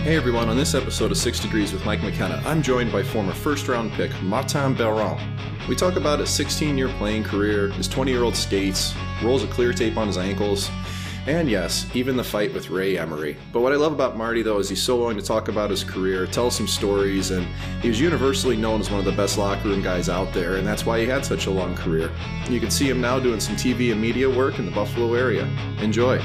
Hey everyone, on this episode of 6 Degrees with Mike McKenna, I'm joined by former first-round pick Martin Biron. We talk about his 16-year playing career, his 20-year-old skates, rolls of clear tape on his ankles, and yes, even the fight with Ray Emery. But what I love about Marty, though, is he's so willing to talk about his career, tell some stories, and he was universally known as one of the best locker room guys out there, and that's why he had such a long career. You can see him now doing some TV and media work in the Buffalo area. Enjoy.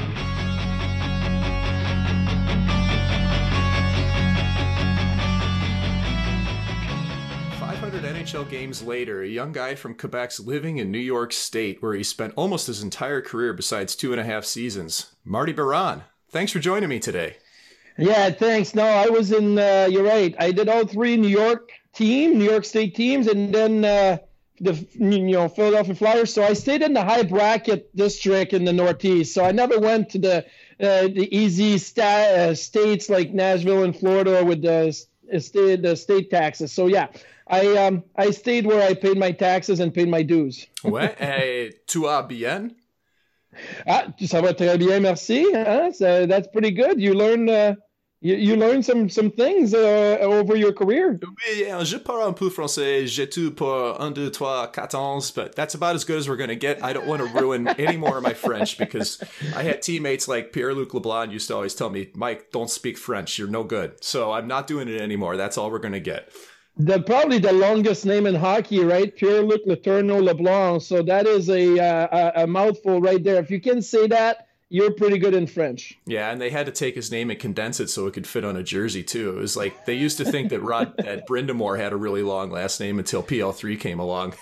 500 NHL games later, a young guy from Quebec's living in New York State, where he spent almost his entire career besides 2.5 seasons. Marty Biron, thanks for joining me today. Yeah, thanks. No, I was in, you're right. I did all three New York State teams, and then the Philadelphia Flyers. So I stayed in the high bracket district in the Northeast. So I never went to the easy states like Nashville and Florida with the state taxes. So yeah, I stayed where I paid my taxes and paid my dues. Ouais, tu vas bien? Ça va très bien, merci. So that's pretty good. You learn you learn some things over your career. Oui, je parle un peu français. J'ai tout pour 1, 2, 3, 14, but that's about as good as we're going to get. I don't want to ruin any more of my French because I had teammates like Pierre-Luc Leblanc used to always tell me, Mike, don't speak French. You're no good. So I'm not doing it anymore. That's all we're going to get. Probably the longest name in hockey, right? Pierre-Luc Letourneau Leblanc. So that is a mouthful right there. If you can say that, you're pretty good in French. Yeah, and they had to take his name and condense it so it could fit on a jersey, too. It was like they used to think that that Brindamore had a really long last name until PL3 came along.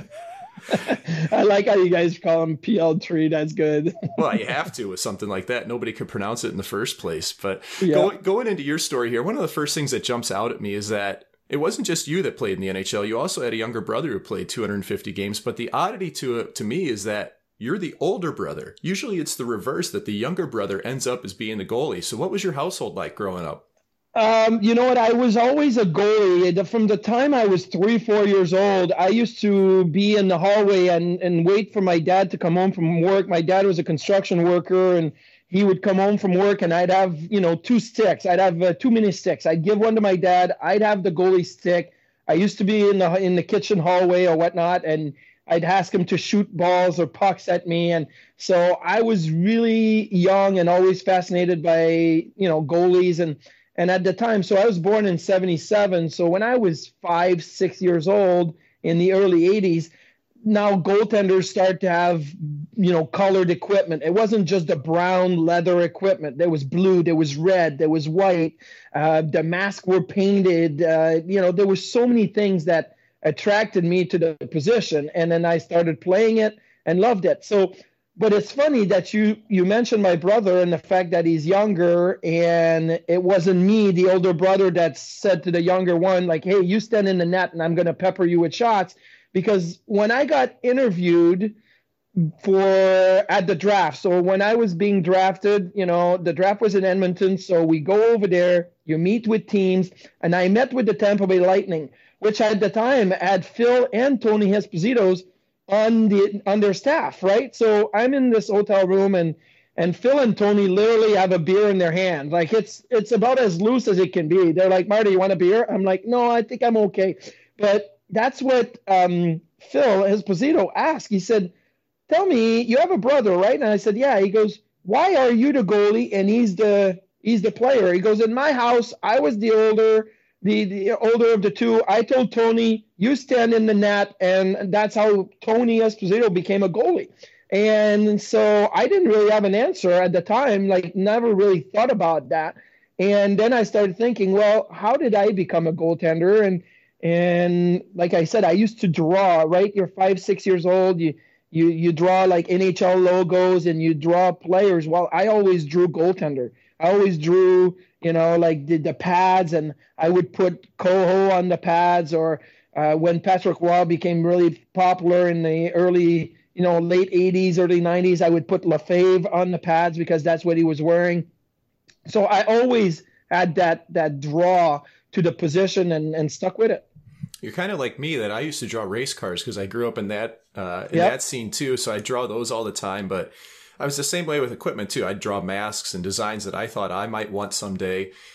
I like how you guys call him PL3. That's good. Well, you have to with something like that. Nobody could pronounce it in the first place. But yeah. Going into your story here, one of the first things that jumps out at me is that it wasn't just you that played in the NHL. You also had a younger brother who played 250 games. But the oddity to me is that you're the older brother. Usually it's the reverse, that the younger brother ends up as being the goalie. So what was your household like growing up? You know what? I was always a goalie. From the time I was 3, 4 years old, I used to be in the hallway and wait for my dad to come home from work. My dad was a construction worker, and he would come home from work, and I'd have, 2 sticks. I'd have 2 mini sticks. I'd give one to my dad. I'd have the goalie stick. I used to be in the kitchen hallway or whatnot, and I'd ask him to shoot balls or pucks at me. And so I was really young and always fascinated by, goalies. And at the time, so I was born in 1977. So when I was 5, 6 years old in the early 80s, now goaltenders start to have, colored equipment. It wasn't just the brown leather equipment. There was blue, there was red, there was white. The masks were painted. There were so many things that attracted me to the position, and then I started playing it and loved it. So, but it's funny that you mentioned my brother and the fact that he's younger, and it wasn't me, the older brother, that said to the younger one, like, hey, you stand in the net and I'm going to pepper you with shots. Because when I got interviewed at the draft, so when I was being drafted, the draft was in Edmonton, so we go over there, you meet with teams, and I met with the Tampa Bay Lightning, which at the time had Phil and Tony Esposito's on their staff, right? So I'm in this hotel room, and Phil and Tony literally have a beer in their hand. Like it's about as loose as it can be. They're like, Marty, you want a beer? I'm like, no, I think I'm okay. But that's what Phil Esposito asked. He said, tell me, you have a brother, right? And I said, yeah. He goes, why are you the goalie and he's the player? He goes, in my house, I was the older of the two. I told Tony, you stand in the net, and that's how Tony Esposito became a goalie. And so I didn't really have an answer at the time, like never really thought about that. And then I started thinking, well, how did I become a goaltender? And like I said, I used to draw, right? You're 5, 6 years old. You draw like NHL logos and you draw players. Well, I always drew goaltender. I always drew, like the pads, and I would put Coho on the pads, or when Patrick Roy became really popular in the early, late 80s, early 90s, I would put Lefebvre on the pads because that's what he was wearing. So I always had that draw to the position and stuck with it. You're kind of like me, that I used to draw race cars because I grew up in that that scene too. So I draw those all the time. But I was the same way with equipment too. I'd draw masks and designs that I thought I might want someday.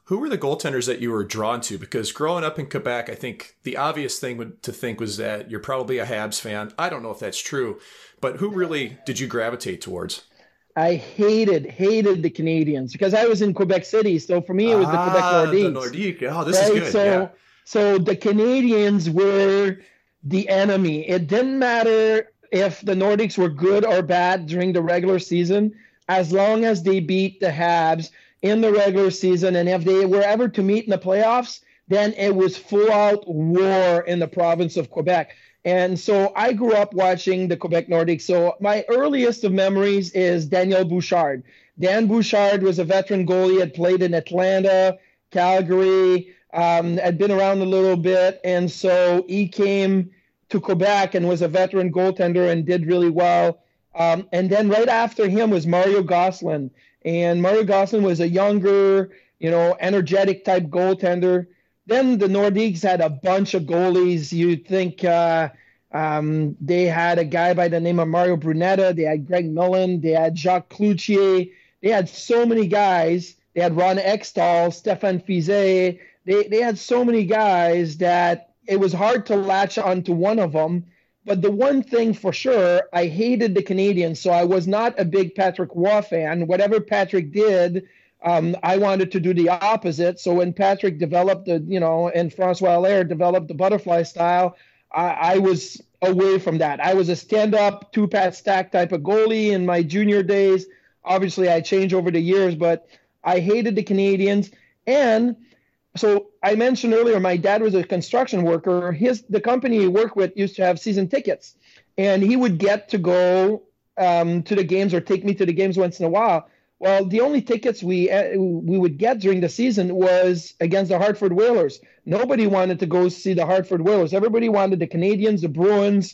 Who were the goaltenders that you were drawn to? Because growing up in Quebec, I think the obvious thing to think was that you're probably a Habs fan. I don't know if that's true, but who really did you gravitate towards? I hated the Canadians because I was in Quebec City. So for me, it was the Quebec Nordiques. The Nordique. Oh, this is good. So the Canadians were the enemy. It didn't matter if the Nordiques were good or bad during the regular season, as long as they beat the Habs in the regular season. And if they were ever to meet in the playoffs, then it was full out war in the province of Quebec. And so I grew up watching the Quebec Nordiques. So my earliest of memories is Daniel Bouchard. Dan Bouchard was a veteran goalie, had played in Atlanta, Calgary, had been around a little bit. And so he came to Quebec and was a veteran goaltender and did really well. And then right after him was Mario Gosselin. And Mario Gosselin was a younger, energetic type goaltender. Then the Nordiques had a bunch of goalies. You'd think they had a guy by the name of Mario Brunetta. They had Greg Millen. They had Jacques Cloutier. They had so many guys. They had Ron Extall, Stéphane Fizet. They had so many guys that it was hard to latch onto one of them. But the one thing for sure, I hated the Canadians, so I was not a big Patrick Roy fan. Whatever Patrick did, I wanted to do the opposite. So when Patrick developed and François Allaire developed the butterfly style, I was away from that. I was a stand-up, two-pat stack type of goalie in my junior days. Obviously, I changed over the years, but I hated the Canadians. And so I mentioned earlier, my dad was a construction worker. The company he worked with used to have season tickets, and he would get to go to the games or take me to the games once in a while. Well, the only tickets we would get during the season was against the Hartford Whalers. Nobody wanted to go see the Hartford Whalers. Everybody wanted the Canadians, the Bruins,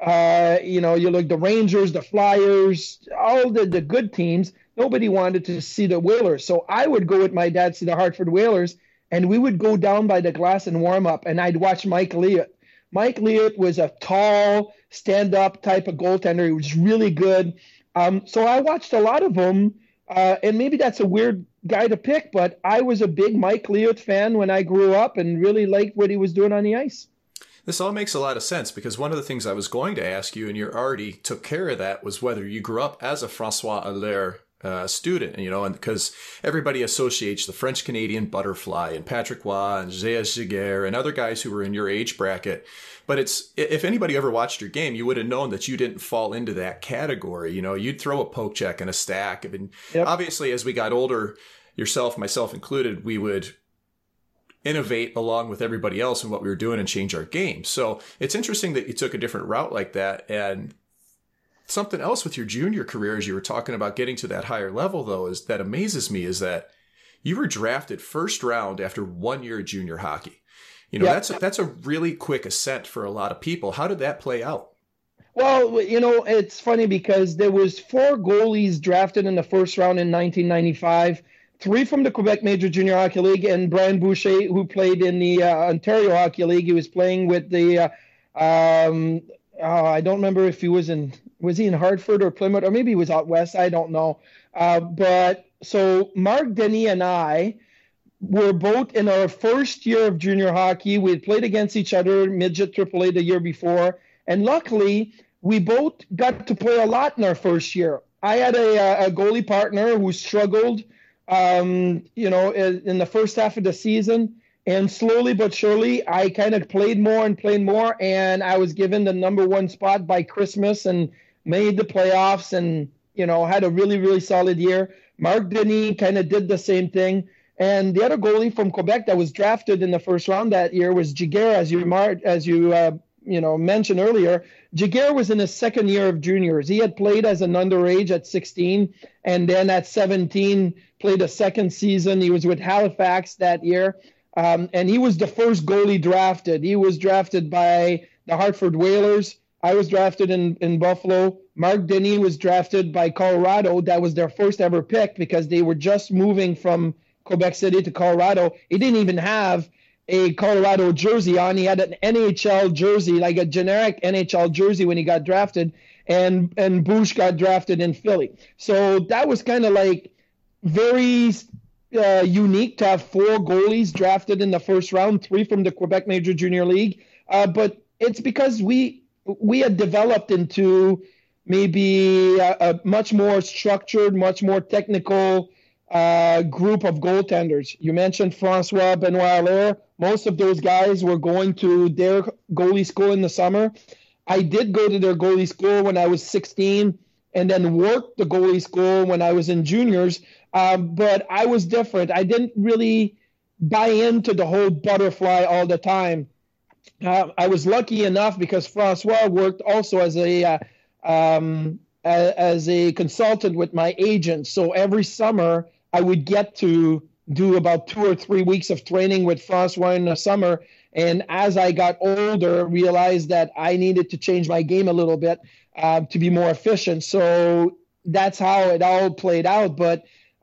you look the Rangers, the Flyers, all the good teams. Nobody wanted to see the Whalers. So I would go with my dad to see the Hartford Whalers, and we would go down by the glass and warm up, and I'd watch Mike Liut. Mike Liut was a tall, stand-up type of goaltender. He was really good. So I watched a lot of them. And maybe that's a weird guy to pick, but I was a big Mike Liut fan when I grew up and really liked what he was doing on the ice. This all makes a lot of sense because one of the things I was going to ask you, and you already took care of that, was whether you grew up as a François Allaire student, and because everybody associates the French-Canadian butterfly and Patrick Roy and J.S. Giguère and other guys who were in your age bracket. But if anybody ever watched your game, you would have known that you didn't fall into that category. You'd throw a poke check and a stack. I mean, Yep. Obviously, as we got older, yourself, myself included, we would innovate along with everybody else in what we were doing and change our game. So it's interesting that you took a different route like that. And something else with your junior career, as you were talking about getting to that higher level, though, is that amazes me is that you were drafted first round after 1 year of junior hockey. That's a really quick ascent for a lot of people. How did that play out? Well, it's funny because there was 4 goalies drafted in the first round in 1995, 3 from the Quebec Major Junior Hockey League, and Brian Boucher, who played in the Ontario Hockey League. He was playing with the, I don't remember if was he in Hartford or Plymouth, or maybe he was out west. I don't know. But so Marc Denis and I were both in our first year of junior hockey. We had played against each other, midget AAA the year before. And luckily, we both got to play a lot in our first year. I had a goalie partner who struggled, in the first half of the season. And slowly but surely, I kind of played more. And I was given the number 1 spot by Christmas and made the playoffs and, had a really, really solid year. Marc Denis kind of did the same thing. And the other goalie from Quebec that was drafted in the first round that year was Giguère, as you mentioned earlier. Giguère was in his second year of juniors. He had played as an underage at 16, and then at 17 played a second season. He was with Halifax that year, and he was the first goalie drafted. He was drafted by the Hartford Whalers. I was drafted in Buffalo. Marc Denis was drafted by Colorado. That was their first ever pick because they were just moving from Quebec City to Colorado. He didn't even have a Colorado jersey on. He had an NHL jersey, like a generic NHL jersey when he got drafted, and Bush got drafted in Philly. So that was kind of like very unique to have 4 goalies drafted in the first round, 3 from the Quebec Major Junior League. But it's because we had developed into maybe a much more structured, much more technical group of goaltenders. You mentioned Francois Benoit Allaire. Most of those guys were going to their goalie school in the summer. I did go to their goalie school when I was 16 and then worked the goalie school when I was in juniors. But I was different. I didn't really buy into the whole butterfly all the time. I was lucky enough because Francois worked also as a consultant with my agent. So every summer I would get to do about 2 or 3 weeks of training with Francois in the summer. And as I got older, realized that I needed to change my game a little bit to be more efficient. So that's how it all played out. But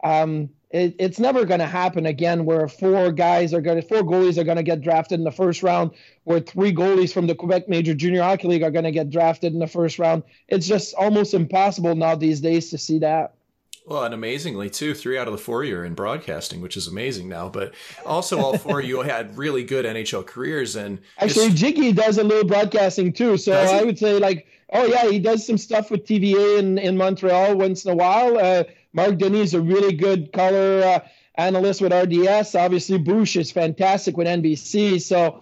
it's never going to happen again where 4 goalies are going to get drafted in the first round, where 3 goalies from the Quebec Major Junior Hockey League are going to get drafted in the first round. It's just almost impossible now these days to see that. Well, and amazingly, too, 3 out of the 4 you're in broadcasting, which is amazing now. But also all 4 of you had really good NHL careers. And actually, Jiggy does a little broadcasting, too. So I would say, he does some stuff with TVA in Montreal once in a while. Mark Denis is a really good color analyst with RDS. Obviously, Bush is fantastic with NBC. So,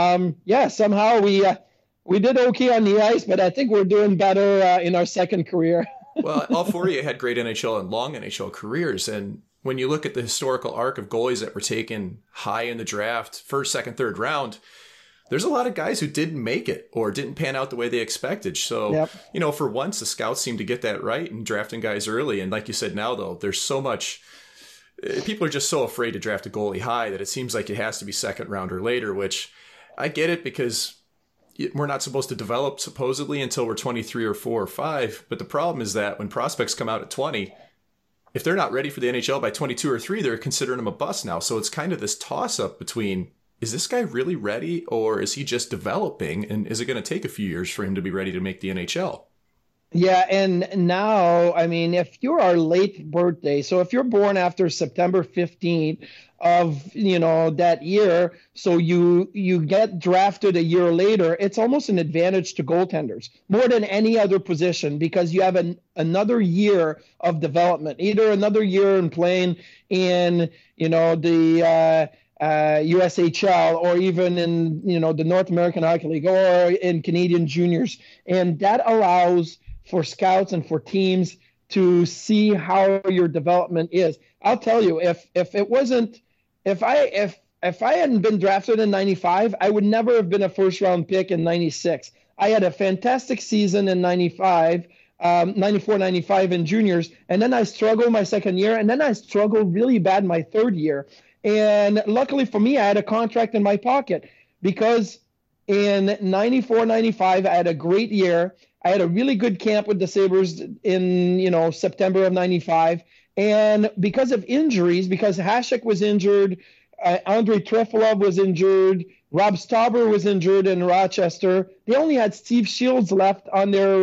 somehow we did okay on the ice, but I think we're doing better in our second career. Well, all 4 of you had great NHL and long NHL careers. And when you look at the historical arc of goalies that were taken high in the draft, first, second, third round, there's a lot of guys who didn't make it or didn't pan out the way they expected. So, for once, the scouts seem to get that right in drafting guys early. And like you said, now, though, there's so much. People are just so afraid to draft a goalie high that it seems like it has to be second round or later, which I get it because we're not supposed to develop supposedly until we're 23 or 4 or 5. But the problem is that when prospects come out at 20, if they're not ready for the NHL by 22 or 3, they're considering them a bust now. So it's kind of this toss up between, is this guy really ready or is he just developing? And is it going to take a few years for him to be ready to make the NHL? Yeah, and now, I mean, if you're our late birthday, so if you're born after September 15th of, that year, so you get drafted a year later, it's almost an advantage to goaltenders more than any other position because you have another year of development, either another year in playing in, the USHL or even in, the North American Hockey League or in Canadian juniors. And that allows for scouts and for teams to see how your development is. I'll tell you, if I hadn't been drafted in 95, I would never have been a first round pick in 96. I had a fantastic season in 95, 94, 95 in juniors. And then I struggled my second year. And then I struggled really bad my third year. And luckily for me, I had a contract in my pocket because in 94, 95, I had a great year. I had a really good camp with the Sabres in, September of 95. And because of injuries, because Hasek was injured, Andrei Trefilov was injured, Rob Stauber was injured in Rochester, they only had Steve Shields left on their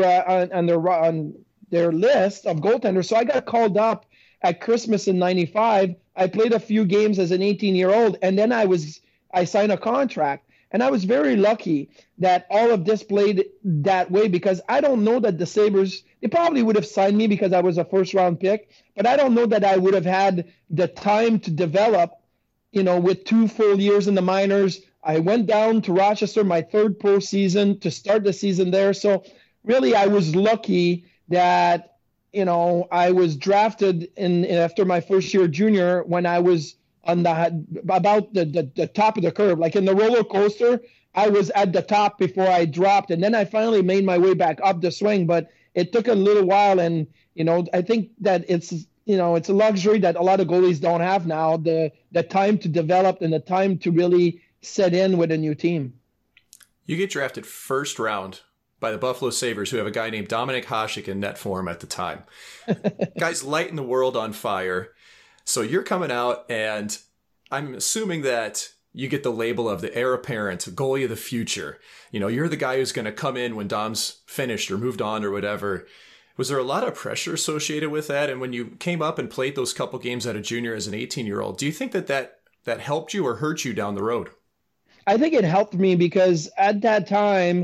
list of goaltenders. So I got called up at Christmas in 95. I played a few games as an 18-year-old, and then I signed a contract. And I was very lucky that all of this played that way because I don't know that the Sabres, they probably would have signed me because I was a first-round pick, but I don't know that I would have had the time to develop, with 2 full years in the minors. I went down to Rochester my third pro season to start the season there. So really I was lucky that, I was drafted after my first year junior when I was on about the top of the curve, like in the roller coaster, I was at the top before I dropped, and then I finally made my way back up the swing. But it took a little while, and I think that it's a luxury that a lot of goalies don't have now, the time to develop and the time to really set in with a new team. You get drafted first round by the Buffalo Sabres, who have a guy named Dominik Hasek in net form at the time. Guy's lighting the world on fire. So you're coming out, and I'm assuming that you get the label of the heir apparent, goalie of the future. You're the guy who's going to come in when Dom's finished or moved on or whatever. Was there a lot of pressure associated with that? And when you came up and played those couple games at a junior as an 18-year-old, do you think that helped you or hurt you down the road? I think it helped me because at that time,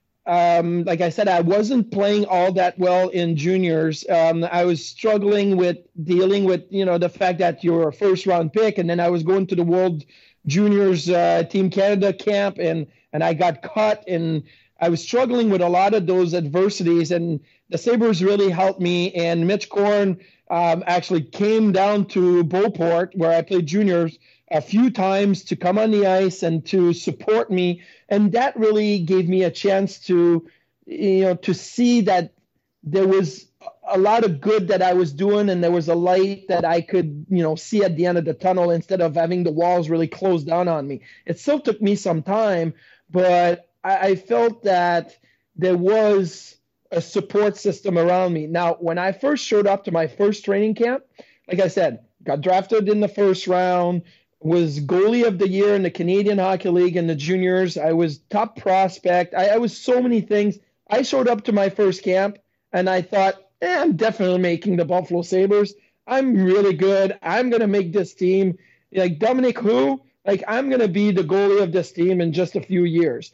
like I said, I wasn't playing all that well in juniors. I was struggling with dealing with, the fact that you're a first round pick. And then I was going to the World Juniors Team Canada camp and I got cut, and I was struggling with a lot of those adversities, and the Sabres really helped me. And Mitch Korn actually came down to Beauport, where I played juniors, a few times to come on the ice and to support me. And that really gave me a chance to, to see that there was a lot of good that I was doing, and there was a light that I could, see at the end of the tunnel instead of having the walls really close down on me. It still took me some time, but I felt that there was a support system around me. Now, when I first showed up to my first training camp, like I said, got drafted in the first round, was goalie of the year in the Canadian Hockey League in the juniors. I was top prospect. I was so many things. I showed up to my first camp, and I thought, I'm definitely making the Buffalo Sabres. I'm really good. I'm going to make this team. Like Dominic Hu, I'm going to be the goalie of this team in just a few years.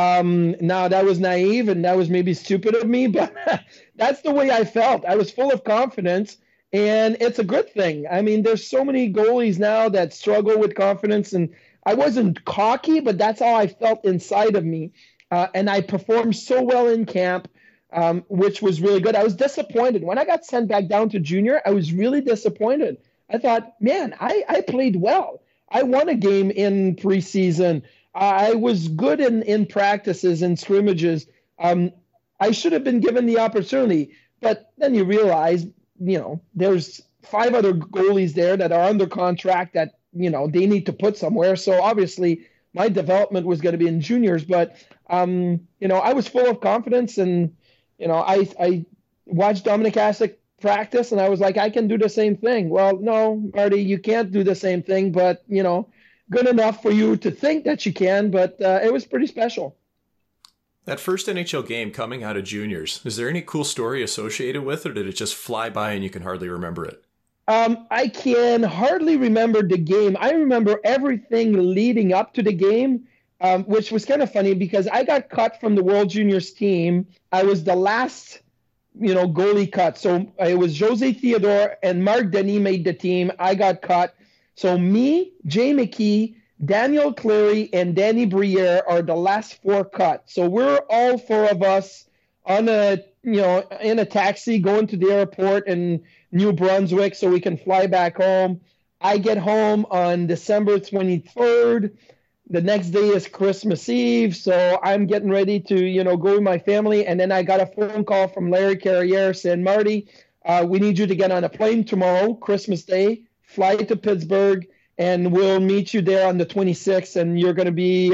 Now that was naive and that was maybe stupid of me, but that's the way I felt. I was full of confidence, and it's a good thing. I mean, there's so many goalies now that struggle with confidence, and I wasn't cocky, but that's how I felt inside of me. And I performed so well in camp, which was really good. I was disappointed. When I got sent back down to junior, I was really disappointed. I thought, man, I played well. I won a game in preseason. I was good in practices and scrimmages. I should have been given the opportunity. But then you realize, there's 5 other goalies there that are under contract that, they need to put somewhere. So obviously my development was going to be in juniors. But, I was full of confidence, and, I watched Dominic Hasek practice, and I was like, I can do the same thing. Well, no, Marty, you can't do the same thing, but, good enough for you to think that you can, but it was pretty special. That first NHL game coming out of juniors, is there any cool story associated with it, or did it just fly by and you can hardly remember it? I can hardly remember the game. I remember everything leading up to the game, which was kind of funny because I got cut from the World Juniors team. I was the last, goalie cut. So it was Jose Theodore and Mark Denis made the team. I got cut. So me, Jay McKee, Daniel Cleary, and Danny Briere are the last 4 cut. So we're all 4 of us on in a taxi going to the airport in New Brunswick so we can fly back home. I get home on December 23rd. The next day is Christmas Eve. So I'm getting ready to, go with my family. And then I got a phone call from Larry Carriere saying, Marty, we need you to get on a plane tomorrow, Christmas Day. Fly to Pittsburgh, and we'll meet you there on the 26th, and you're going to be,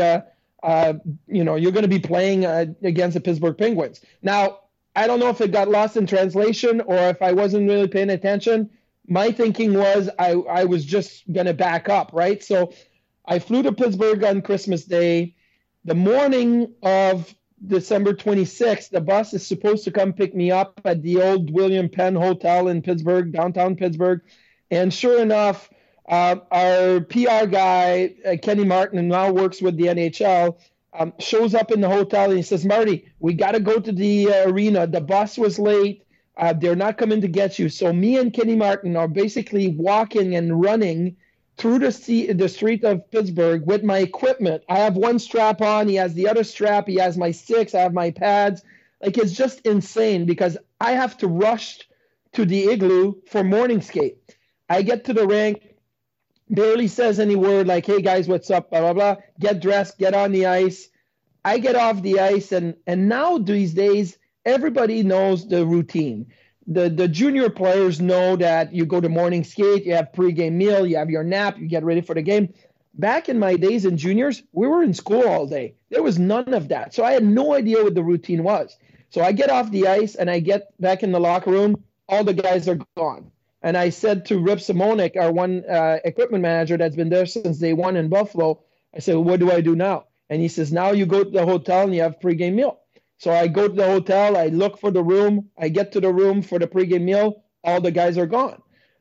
you're going to be playing against the Pittsburgh Penguins. Now, I don't know if it got lost in translation or if I wasn't really paying attention. My thinking was I was just going to back up, right? So I flew to Pittsburgh on Christmas Day. The morning of December 26th, the bus is supposed to come pick me up at the old William Penn Hotel in Pittsburgh, downtown Pittsburgh. And sure enough, our PR guy, Kenny Martin, who now works with the NHL, shows up in the hotel and he says, Marty, we got to go to the arena. The bus was late. They're not coming to get you. So me and Kenny Martin are basically walking and running through the street of Pittsburgh with my equipment. I have one strap on. He has the other strap. He has my sticks. I have my pads. It's just insane because I have to rush to the igloo for morning skate. I get to the rink, barely says any word like, hey, guys, what's up, blah, blah, blah. Get dressed, get on the ice. I get off the ice, and now these days, everybody knows the routine. The junior players know that you go to morning skate, you have pregame meal, you have your nap, you get ready for the game. Back in my days in juniors, we were in school all day. There was none of that. So I had no idea what the routine was. So I get off the ice, and I get back in the locker room. All the guys are gone. And I said to Rip Simonik, our one equipment manager that's been there since day one in Buffalo, I said, what do I do now? And he says, now you go to the hotel and you have pregame meal. So I go to the hotel, I look for the room, I get to the room for the pregame meal, all the guys are gone.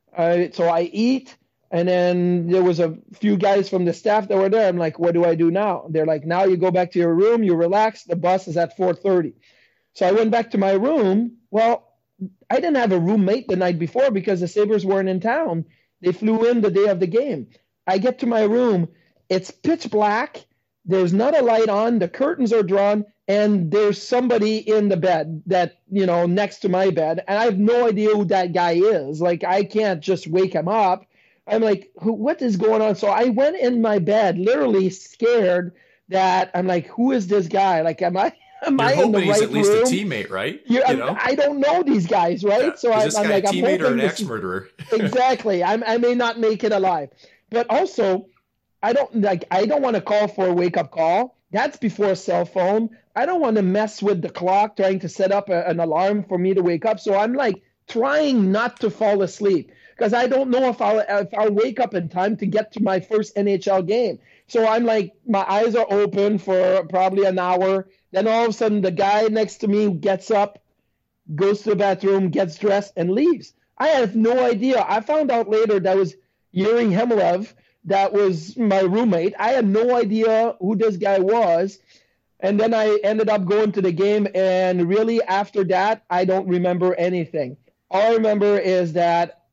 So I eat, and then there was a few guys from the staff that were there. I'm like, what do I do now? They're like, now you go back to your room, you relax, the bus is at 4:30. So I went back to my room. Well, I didn't have a roommate the night before because the Sabres weren't in town. They flew in the day of the game. I get to my room, it's pitch black, there's not a light on, the curtains are drawn, and there's somebody in the bed that, next to my bed, and I have no idea who that guy is. Like, I can't just wake him up. I'm like, what is going on? So I went in my bed, literally scared that I'm like, who is this guy? Like, am I in the right room? He's at least a teammate, right? I don't know these guys, right? Yeah. So is this I'm guy like, a teammate I'm or an ex-murderer? Exactly. I may not make it alive, but also I don't want to call for a wake-up call. That's before a cell phone. I don't want to mess with the clock trying to set up an alarm for me to wake up. So I'm like trying not to fall asleep because I don't know if I'll wake up in time to get to my first NHL game. So I'm like, my eyes are open for probably an hour. Then all of a sudden the guy next to me gets up, goes to the bathroom, gets dressed, and leaves. I have no idea. I found out later that was Yuri Hemlev. That was my roommate. I had no idea who this guy was. And then I ended up going to the game. And really, after that, I don't remember anything. All I remember is that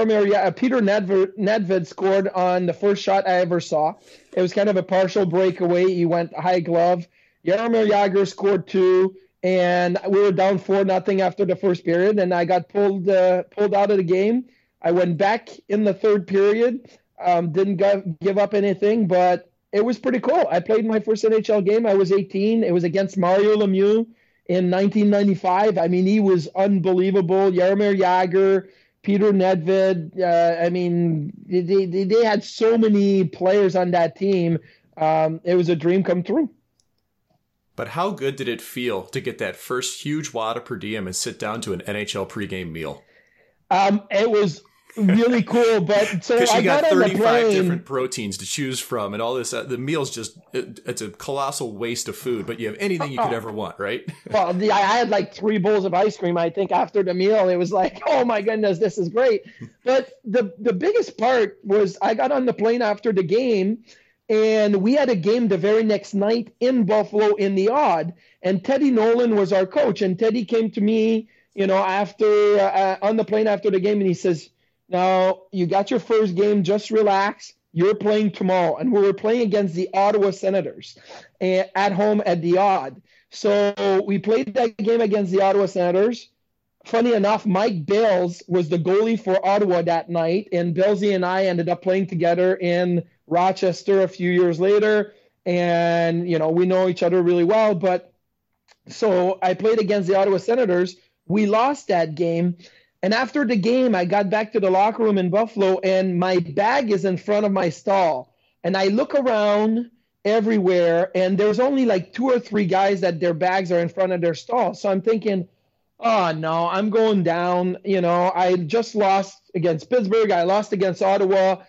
Peter Nedved scored on the first shot I ever saw. It was kind of a partial breakaway. He went high glove. Jaromir Jagr scored 2. And we were down 4-0 after the first period. And I got pulled out of the game. I went back in the third period. Didn't give up anything, but it was pretty cool. I played my first NHL game. I was 18. It was against Mario Lemieux in 1995. I mean, he was unbelievable. Jaromir Jagr, Peter Nedved. They had so many players on that team. It was a dream come true. But how good did it feel to get that first huge wad of per diem and sit down to an NHL pregame meal? It was really cool, but so because you I got got 35 different proteins to choose from, and all this. The meal's it's a colossal waste of food, but you have anything you could ever want, right? Well, I had like 3 bowls of ice cream, I think, after the meal. It was like, oh my goodness, this is great. But the biggest part was I got on the plane after the game, and we had a game the very next night in Buffalo in the Odd, and Teddy Nolan was our coach, and Teddy came to me, after on the plane after the game, and he says, now, you got your first game, just relax. You're playing tomorrow. And we were playing against the Ottawa Senators at home at the Odd. So we played that game against the Ottawa Senators. Funny enough, Mike Bales was the goalie for Ottawa that night. And Belzy and I ended up playing together in Rochester a few years later. And, we know each other really well. But so I played against the Ottawa Senators. We lost that game. And after the game, I got back to the locker room in Buffalo, and my bag is in front of my stall. And I look around everywhere, and there's only like 2 or 3 guys that their bags are in front of their stall. So I'm thinking, oh, no, I'm going down. I just lost against Pittsburgh. I lost against Ottawa.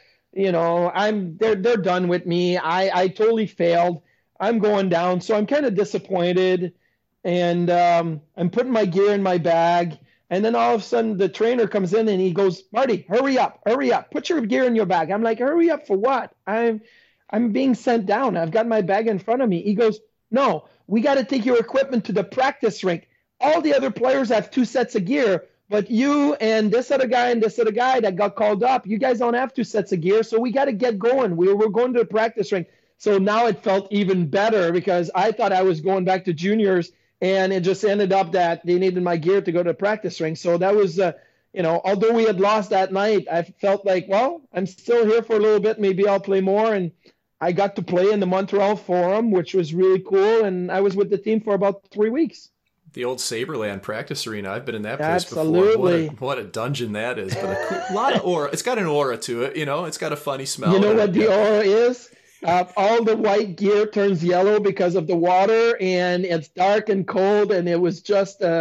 They're done with me. I totally failed. I'm going down. So I'm kind of disappointed, and I'm putting my gear in my bag. And then all of a sudden the trainer comes in and he goes, Marty, hurry up, put your gear in your bag. I'm like, hurry up for what? I'm being sent down. I've got my bag in front of me. He goes, no, we got to take your equipment to the practice rink. All the other players have 2 sets of gear, but you and this other guy and this other guy that got called up, you guys don't have 2 sets of gear. So we got to get going. We're going to the practice rink. So now it felt even better because I thought I was going back to juniors. And it just ended up that they needed my gear to go to the practice ring. So that was, although we had lost that night, I felt like, well, I'm still here for a little bit. Maybe I'll play more. And I got to play in the Montreal Forum, which was really cool. And I was with the team for about 3 weeks. The old Saberland practice arena. I've been in that place Absolutely. before. What a dungeon that is. But a lot of aura. It's got an aura to it. It's got a funny smell. You know what the aura is? All the white gear turns yellow because of the water, and it's dark and cold, and it was just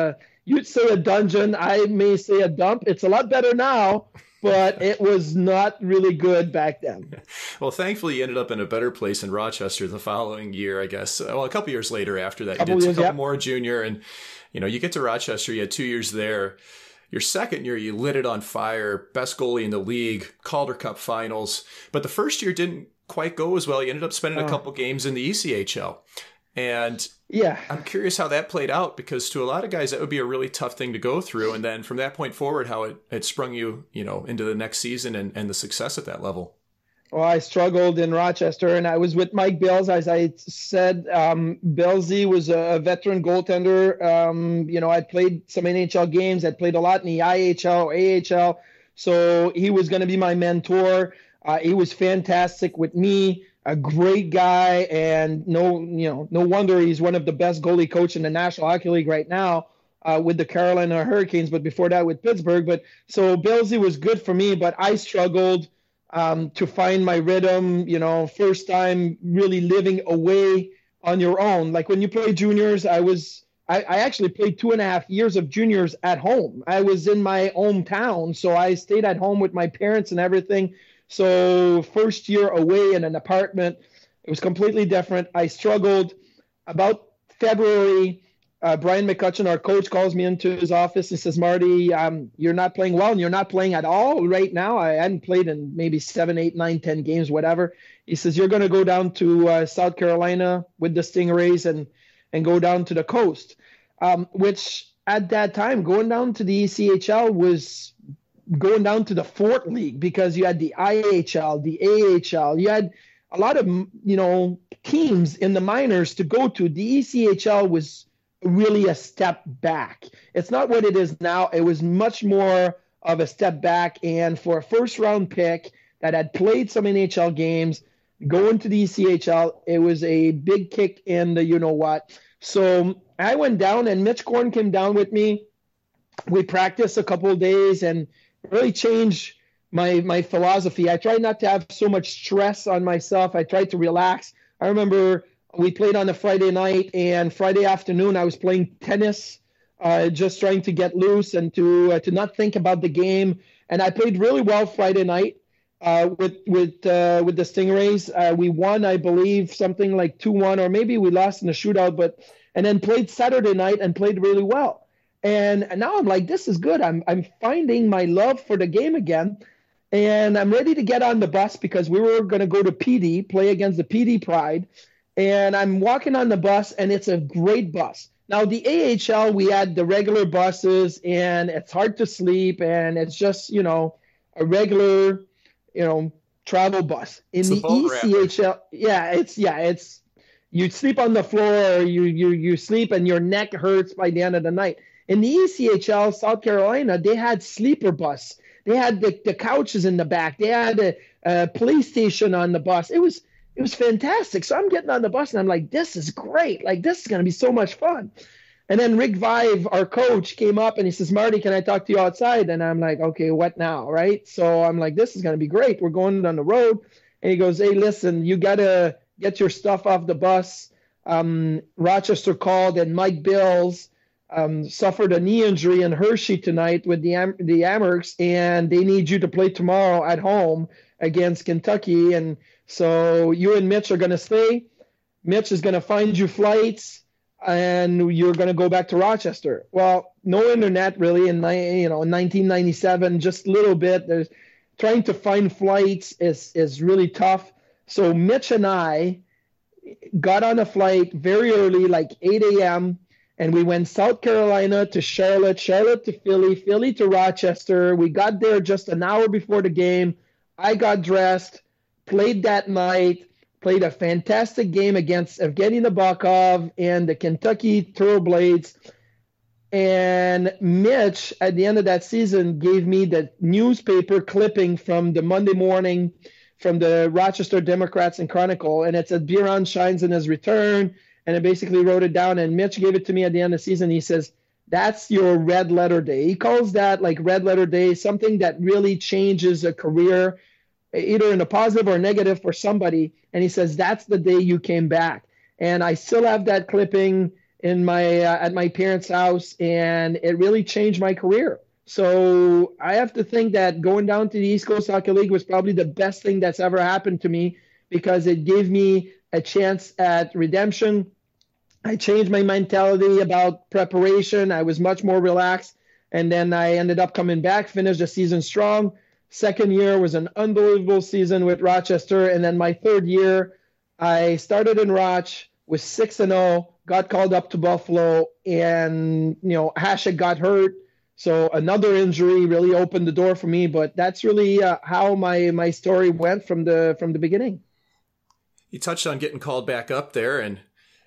you'd say a dungeon. I may say a dump. It's a lot better now, but it was not really good back then. Well, thankfully, you ended up in a better place in Rochester the following year, I guess. Well, a couple years later after that, you did a couple more junior, and you get to Rochester. You had 2 years there. Your second year, you lit it on fire. Best goalie in the league, Calder Cup finals. But the first year didn't quite go as well. You ended up spending a couple games in the ECHL. And yeah, I'm curious how that played out, because to a lot of guys, that would be a really tough thing to go through. And then from that point forward, how it sprung you, into the next season and the success at that level. Well, I struggled in Rochester, and I was with Mike Bills. As I said, Billsy was a veteran goaltender. I'd played some NHL games. I'd played a lot in the IHL, AHL. So he was going to be my mentor. He was fantastic with me. A great guy, and no wonder he's one of the best goalie coach in the National Hockey League right now with the Carolina Hurricanes, but before that with Pittsburgh. But so Billsy was good for me, but I struggled to find my rhythm. First time really living away on your own. Like when you play juniors, I actually played 2.5 years of juniors at home. I was in my hometown, so I stayed at home with my parents and everything. So first year away in an apartment, it was completely different. I struggled. About February, Brian McCutcheon, our coach, calls me into his office and says, Marty, you're not playing well, and you're not playing at all right now. I hadn't played in maybe 7, 8, 9, 10 games, whatever. He says, you're going to go down to South Carolina with the Stingrays and go down to the coast, which at that time, going down to the ECHL was going down to the fourth league, because you had the IHL, the AHL. You had a lot of, teams in the minors to go to. The ECHL was really a step back. It's not what it is now. It was much more of a step back. And for a first round pick that had played some NHL games, going to the ECHL, it was a big kick in the you-know-what. So I went down, and Mitch Korn came down with me. We practiced a couple of days and really changed my philosophy. I tried not to have so much stress on myself. I tried to relax. I remember we played on a Friday night, and Friday afternoon I was playing tennis, just trying to get loose and to not think about the game. And I played really well Friday night with the Stingrays. We won, I believe, something like 2-1, or maybe we lost in a shootout. And then played Saturday night and played really well. And now I'm like, this is good. I'm finding my love for the game again. And I'm ready to get on the bus, because we were going to go to PD, play against the PD Pride. And I'm walking on the bus, and it's a great bus. Now, the AHL, we had the regular buses, and it's hard to sleep, and it's just, a regular, travel bus. In the ECHL, it's you sleep on the floor, or you sleep and your neck hurts by the end of the night. In the ECHL, South Carolina, they had sleeper bus. They had the couches in the back. They had a police station on the bus. It was fantastic. So I'm getting on the bus, and I'm like, this is great. Like, this is going to be so much fun. And then Rick Vive, our coach, came up and he says, Marty, can I talk to you outside? And I'm like, okay, what now, right? So I'm like, this is going to be great. We're going on the road. And he goes, hey, listen, you got to get your stuff off the bus. Rochester called, and Mike Bills suffered a knee injury in Hershey tonight with the Amerks, and they need you to play tomorrow at home against Kentucky. And so you and Mitch are going to stay. Mitch is going to find you flights, and you're going to go back to Rochester. Well, no internet really in 1997, just a little bit. There's trying to find flights is really tough. So Mitch and I got on a flight very early, like 8 a.m., and we went South Carolina to Charlotte, Charlotte to Philly, Philly to Rochester. We got there just an hour before the game. I got dressed, played that night, played a fantastic game against Evgeny Nabokov and the Kentucky Thoroughblades. And Mitch, at the end of that season, gave me the newspaper clipping from the Monday morning from the Rochester Democrats and Chronicle. And it said, Biron shines in his return. And I basically wrote it down, and Mitch gave it to me at the end of the season. He says, that's your red letter day. He calls that like red letter day, something that really changes a career, either in a positive or negative for somebody. And he says, that's the day you came back. And I still have that clipping. in my at my parents' house, and it really changed my career. So I have to think that going down to the East Coast Hockey League was probably the best thing that's ever happened to me, because it gave me a chance at redemption. I changed my mentality about preparation. I was much more relaxed. And then I ended up coming back, finished the season strong. Second year was an unbelievable season with Rochester. And then my third year, I started in Roch, was 6-0, got called up to Buffalo, and, Hasek got hurt. So another injury really opened the door for me. But that's really how my story went from the beginning. You touched on getting called back up there, and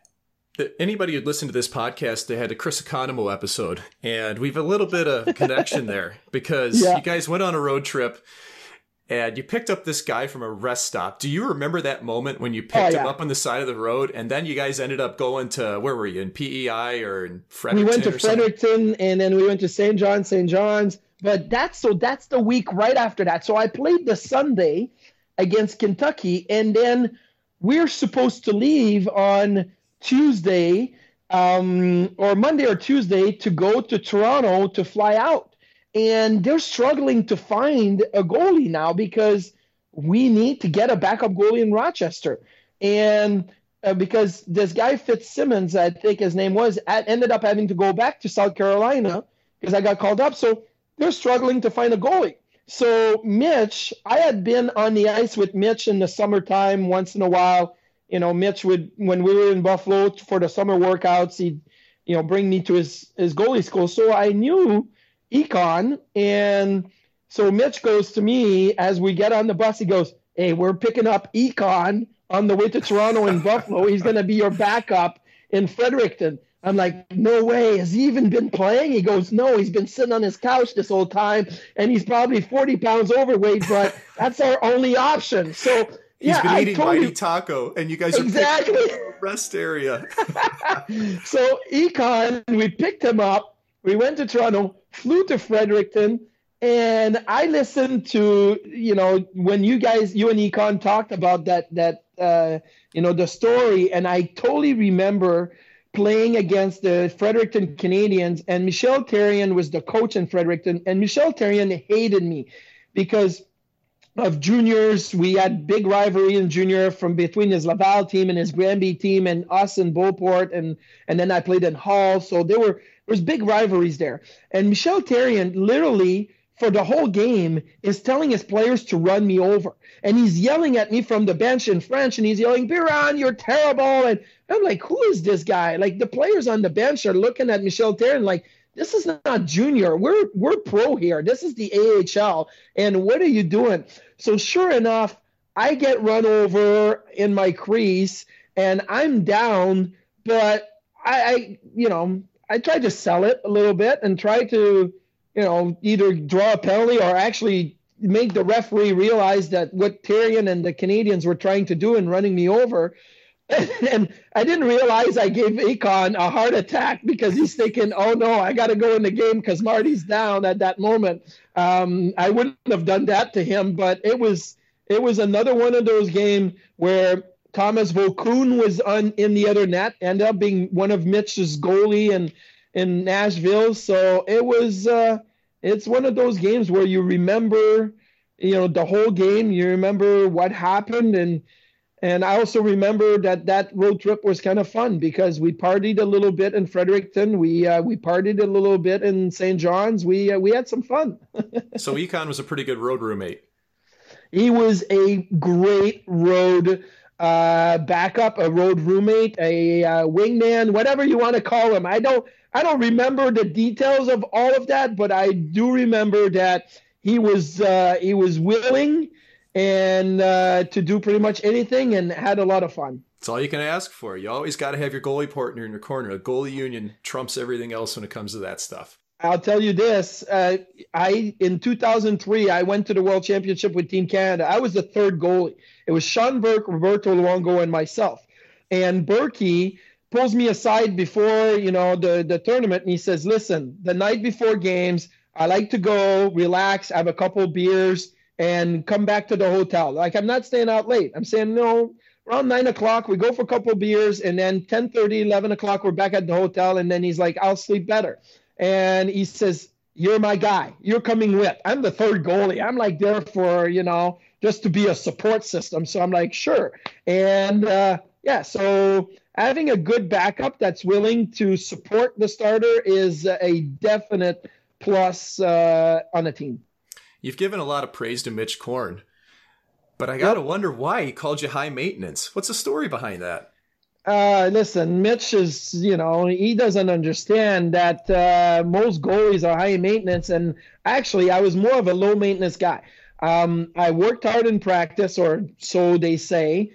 anybody who'd listened to this podcast, they had a Chris Economo episode, and we've a little bit of connection there because you guys went on a road trip and you picked up this guy from a rest stop. Do you remember that moment when you picked him up on the side of the road, and then you guys ended up going to, where were you, in PEI or in Fredericton? We went to Fredericton, and then we went to St. John's. But that's the week right after that. So I played the Sunday against Kentucky, and then we're supposed to leave on Tuesday or Monday or Tuesday to go to Toronto to fly out. And they're struggling to find a goalie now because we need to get a backup goalie in Rochester. And because this guy Fitzsimmons, I think his name was, ended up having to go back to South Carolina because I got called up. So they're struggling to find a goalie. So Mitch, I had been on the ice with Mitch in the summertime once in a while. Mitch would, when we were in Buffalo for the summer workouts, he'd, bring me to his goalie school. So I knew Econ. And so Mitch goes to me as we get on the bus. He goes, "Hey, we're picking up Econ on the way to Toronto and Buffalo. He's going to be your backup in Fredericton." I'm like, "No way. Has he even been playing?" He goes, "No, he's been sitting on his couch this whole time, and he's probably 40 pounds overweight, but that's our only option." So he's been eating Mighty Taco, and you guys are exactly picking a rest area. So Econ, we picked him up. We went to Toronto, flew to Fredericton, and I listened to, when you and Econ talked about that the story, and I totally remember playing against the Fredericton Canadians, and Michel Therrien was the coach in Fredericton, and Michel Therrien hated me because of juniors. We had big rivalry in junior from between his Laval team and his Granby team and us in Beauport, and then I played in Hall. So there was big rivalries there. And Michel Therrien literally for the whole game is telling his players to run me over. And he's yelling at me from the bench in French, and he's yelling, "Biron, you're terrible." And I'm like, who is this guy? Like, the players on the bench are looking at Michel Therrien like, this is not junior. We're pro here. This is the AHL. And what are you doing? So sure enough, I get run over in my crease, and I'm down, but I tried to sell it a little bit and try to, either draw a penalty or actually make the referee realize that what Therrien and the Canadians were trying to do in running me over. And I didn't realize I gave Econ a heart attack because he's thinking, "Oh no, I got to go in the game because Marty's down at that moment." I wouldn't have done that to him, but it was another one of those games where Thomas Vokoun was in the other net, ended up being one of Mitch's goalie in Nashville. So it's one of those games where you remember, the whole game. You remember what happened, and I also remember that road trip was kind of fun because we partied a little bit in Fredericton. We partied a little bit in St. John's. We had some fun. So Econ was a pretty good road roommate. He was a great road backup, a road roommate, a wingman, whatever you want to call him. I don't remember the details of all of that, but I do remember that he was willing and to do pretty much anything, and had a lot of fun. It's all you can ask for. You always got to have your goalie partner in your corner. A goalie union trumps everything else when it comes to that stuff. I'll tell you this. In 2003, I went to the World Championship with Team Canada. I was the third goalie. It was Sean Burke, Roberto Luongo, and myself. And Berkey pulls me aside before, the tournament, and he says, "Listen, the night before games, I like to go relax, have a couple beers, and come back to the hotel. Like, I'm not staying out late. I'm saying, no, around 9 o'clock, we go for a couple of beers, and then 10:30, 11 o'clock, we're back at the hotel. And then he's like, I'll sleep better. And he says, you're my guy. You're coming with. I'm the third goalie. I'm like there for, just to be a support system. So I'm like, sure. And so having a good backup that's willing to support the starter is a definite plus on a team. You've given a lot of praise to Mitch Korn, but I got to wonder why he called you high maintenance. What's the story behind that? Listen, Mitch is, he doesn't understand that most goalies are high maintenance. And actually, I was more of a low maintenance guy. I worked hard in practice, or so they say.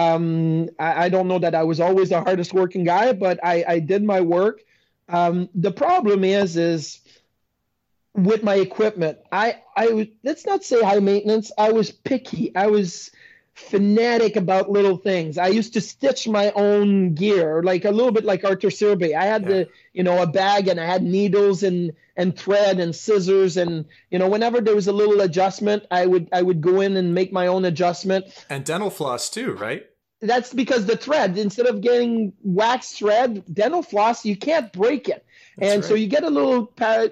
I don't know that I was always the hardest working guy, but I did my work. The problem is with my equipment, I let's not say high maintenance. I was picky. I was fanatic about little things. I used to stitch my own gear, like a little bit like Arthur Serbe. I had a bag, and I had needles and thread and scissors, and whenever there was a little adjustment, I would go in and make my own adjustment. And dental floss too, right? That's because the thread, instead of getting wax thread, dental floss, you can't break it. And so you get a little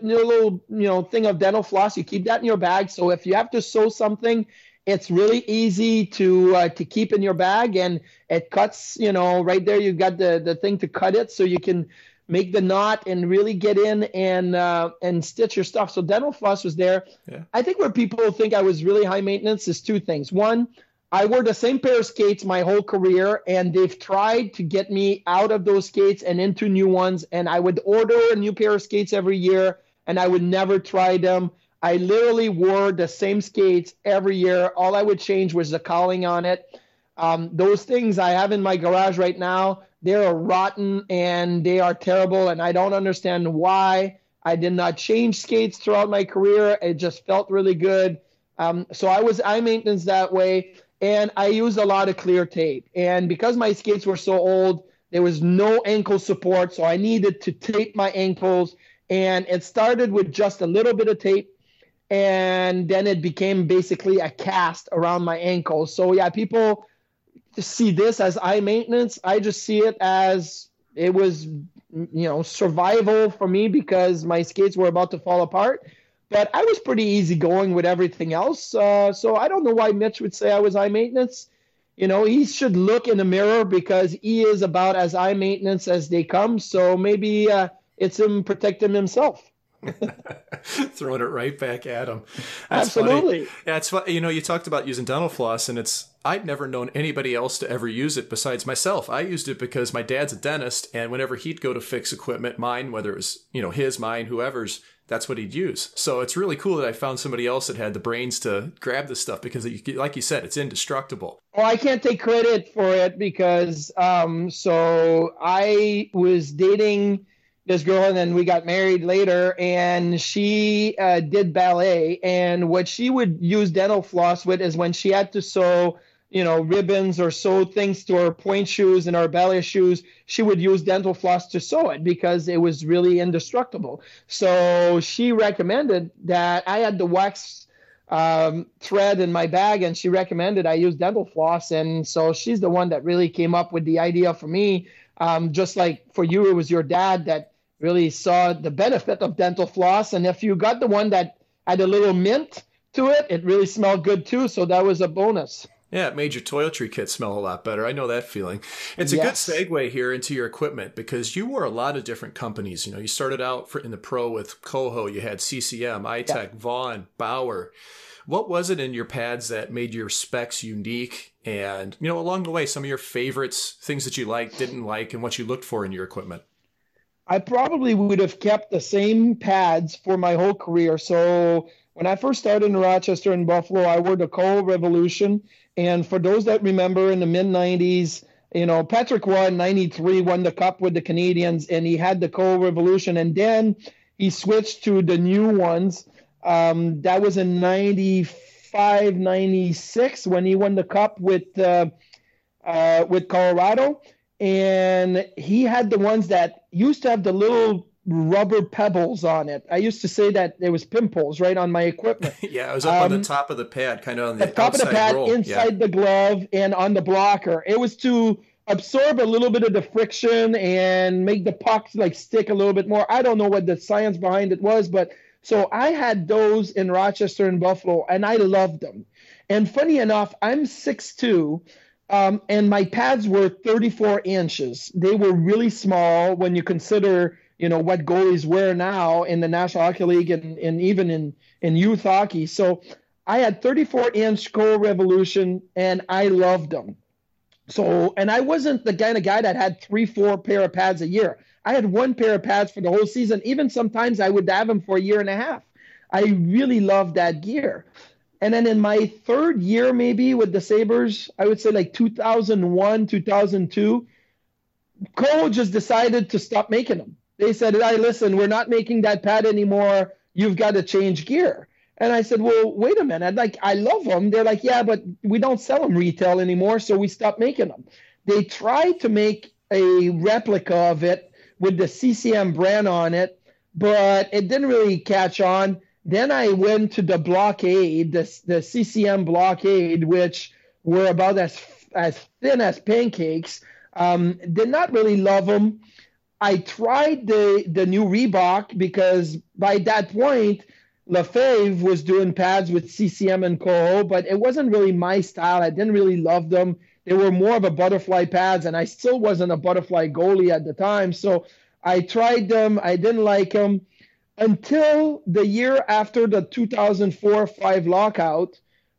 thing of dental floss. You keep that in your bag. So if you have to sew something, it's really easy to keep in your bag, and it cuts. Right there, you've got the thing to cut it, so you can make the knot and really get in and stitch your stuff. So dental floss was there. Yeah. I think where people think I was really high maintenance is two things. One, I wore the same pair of skates my whole career, and they've tried to get me out of those skates and into new ones. And I would order a new pair of skates every year, and I would never try them. I literally wore the same skates every year. All I would change was the cowling on it. Those things I have in my garage right now, they're rotten and they are terrible, and I don't understand why. I did not change skates throughout my career. It just felt really good. So I was high maintenance that way. And I used a lot of clear tape. And because my skates were so old, there was no ankle support. So I needed to tape my ankles. And it started with just a little bit of tape. And then it became basically a cast around my ankles. So, yeah, people see this as high maintenance. I just see it as it was, survival for me because my skates were about to fall apart. But I was pretty easygoing with everything else. So I don't know why Mitch would say I was high maintenance. He should look in the mirror because he is about as high maintenance as they come. So maybe it's him protecting himself. Throwing it right back at him. That's absolutely funny. Yeah, it's fun. You talked about using dental floss, and I'd never known anybody else to ever use it besides myself. I used it because my dad's a dentist, and whenever he'd go to fix equipment, mine, whether it was his, mine, whoever's, that's what he'd use. So it's really cool that I found somebody else that had the brains to grab this stuff because, like you said, it's indestructible. Well, I can't take credit for it because so I was dating this girl, and then we got married later, and she did ballet. And what she would use dental floss with is when she had to sew ribbons or sew things to her point shoes and her ballet shoes, she would use dental floss to sew it because it was really indestructible. So she recommended that I had the wax thread in my bag, and she recommended I use dental floss. And so she's the one that really came up with the idea for me. Just like for you, it was your dad that really saw the benefit of dental floss. And if you got the one that had a little mint to it, it really smelled good too. So that was a bonus. Yeah, it made your toiletry kit smell a lot better. I know that feeling. It's a good segue here into your equipment because you wore a lot of different companies. You started out in the pro with Koho. You had CCM, iTech, Vaughn, Bauer. What was it in your pads that made your specs unique? And, along the way, some of your favorites, things that you liked, didn't like, and what you looked for in your equipment? I probably would have kept the same pads for my whole career. So when I first started in Rochester and Buffalo, I wore the Koho Revolution. And for those that remember, in the mid-'90s, Patrick Roy in 93 won the Cup with the Canadians, and he had the Koho Revolution. And then he switched to the new ones. That was in 95, 96 when he won the Cup with Colorado. And he had the ones that used to have the little rubber pebbles on it. I used to say that there was pimples right on my equipment. Yeah, it was up on the top of the pad, kind of on the top of the pad, roll. inside the glove, and on the blocker. It was to absorb a little bit of the friction and make the puck like stick a little bit more. I don't know what the science behind it was, but so I had those in Rochester and Buffalo, and I loved them. And funny enough, I'm 6'2", and my pads were 34 inches. They were really small when you consider, what goalies wear now in the National Hockey League and even in youth hockey. So I had 34-inch Cole Revolution, and I loved them. So, and I wasn't the kind of guy that had 3-4 pair of pads a year. I had one pair of pads for the whole season. Even sometimes I would have them for a year and a half. I really loved that gear. And then in my third year, maybe with the Sabres, I would say like 2001, 2002, Cole just decided to stop making them. They said, hey, listen, we're not making that pad anymore. You've got to change gear. And I said, well, wait a minute. I love them. They're like, yeah, but we don't sell them retail anymore, so we stopped making them. They tried to make a replica of it with the CCM brand on it, but it didn't really catch on. Then I went to the Blockade, the CCM Blockade, which were about as thin as pancakes. Did not really love them. I tried the new Reebok because by that point, Lefebvre was doing pads with CCM and Coho, but it wasn't really my style. I didn't really love them. They were more of a butterfly pads, and I still wasn't a butterfly goalie at the time. So I tried them. I didn't like them until the year after the 2004-05 lockout,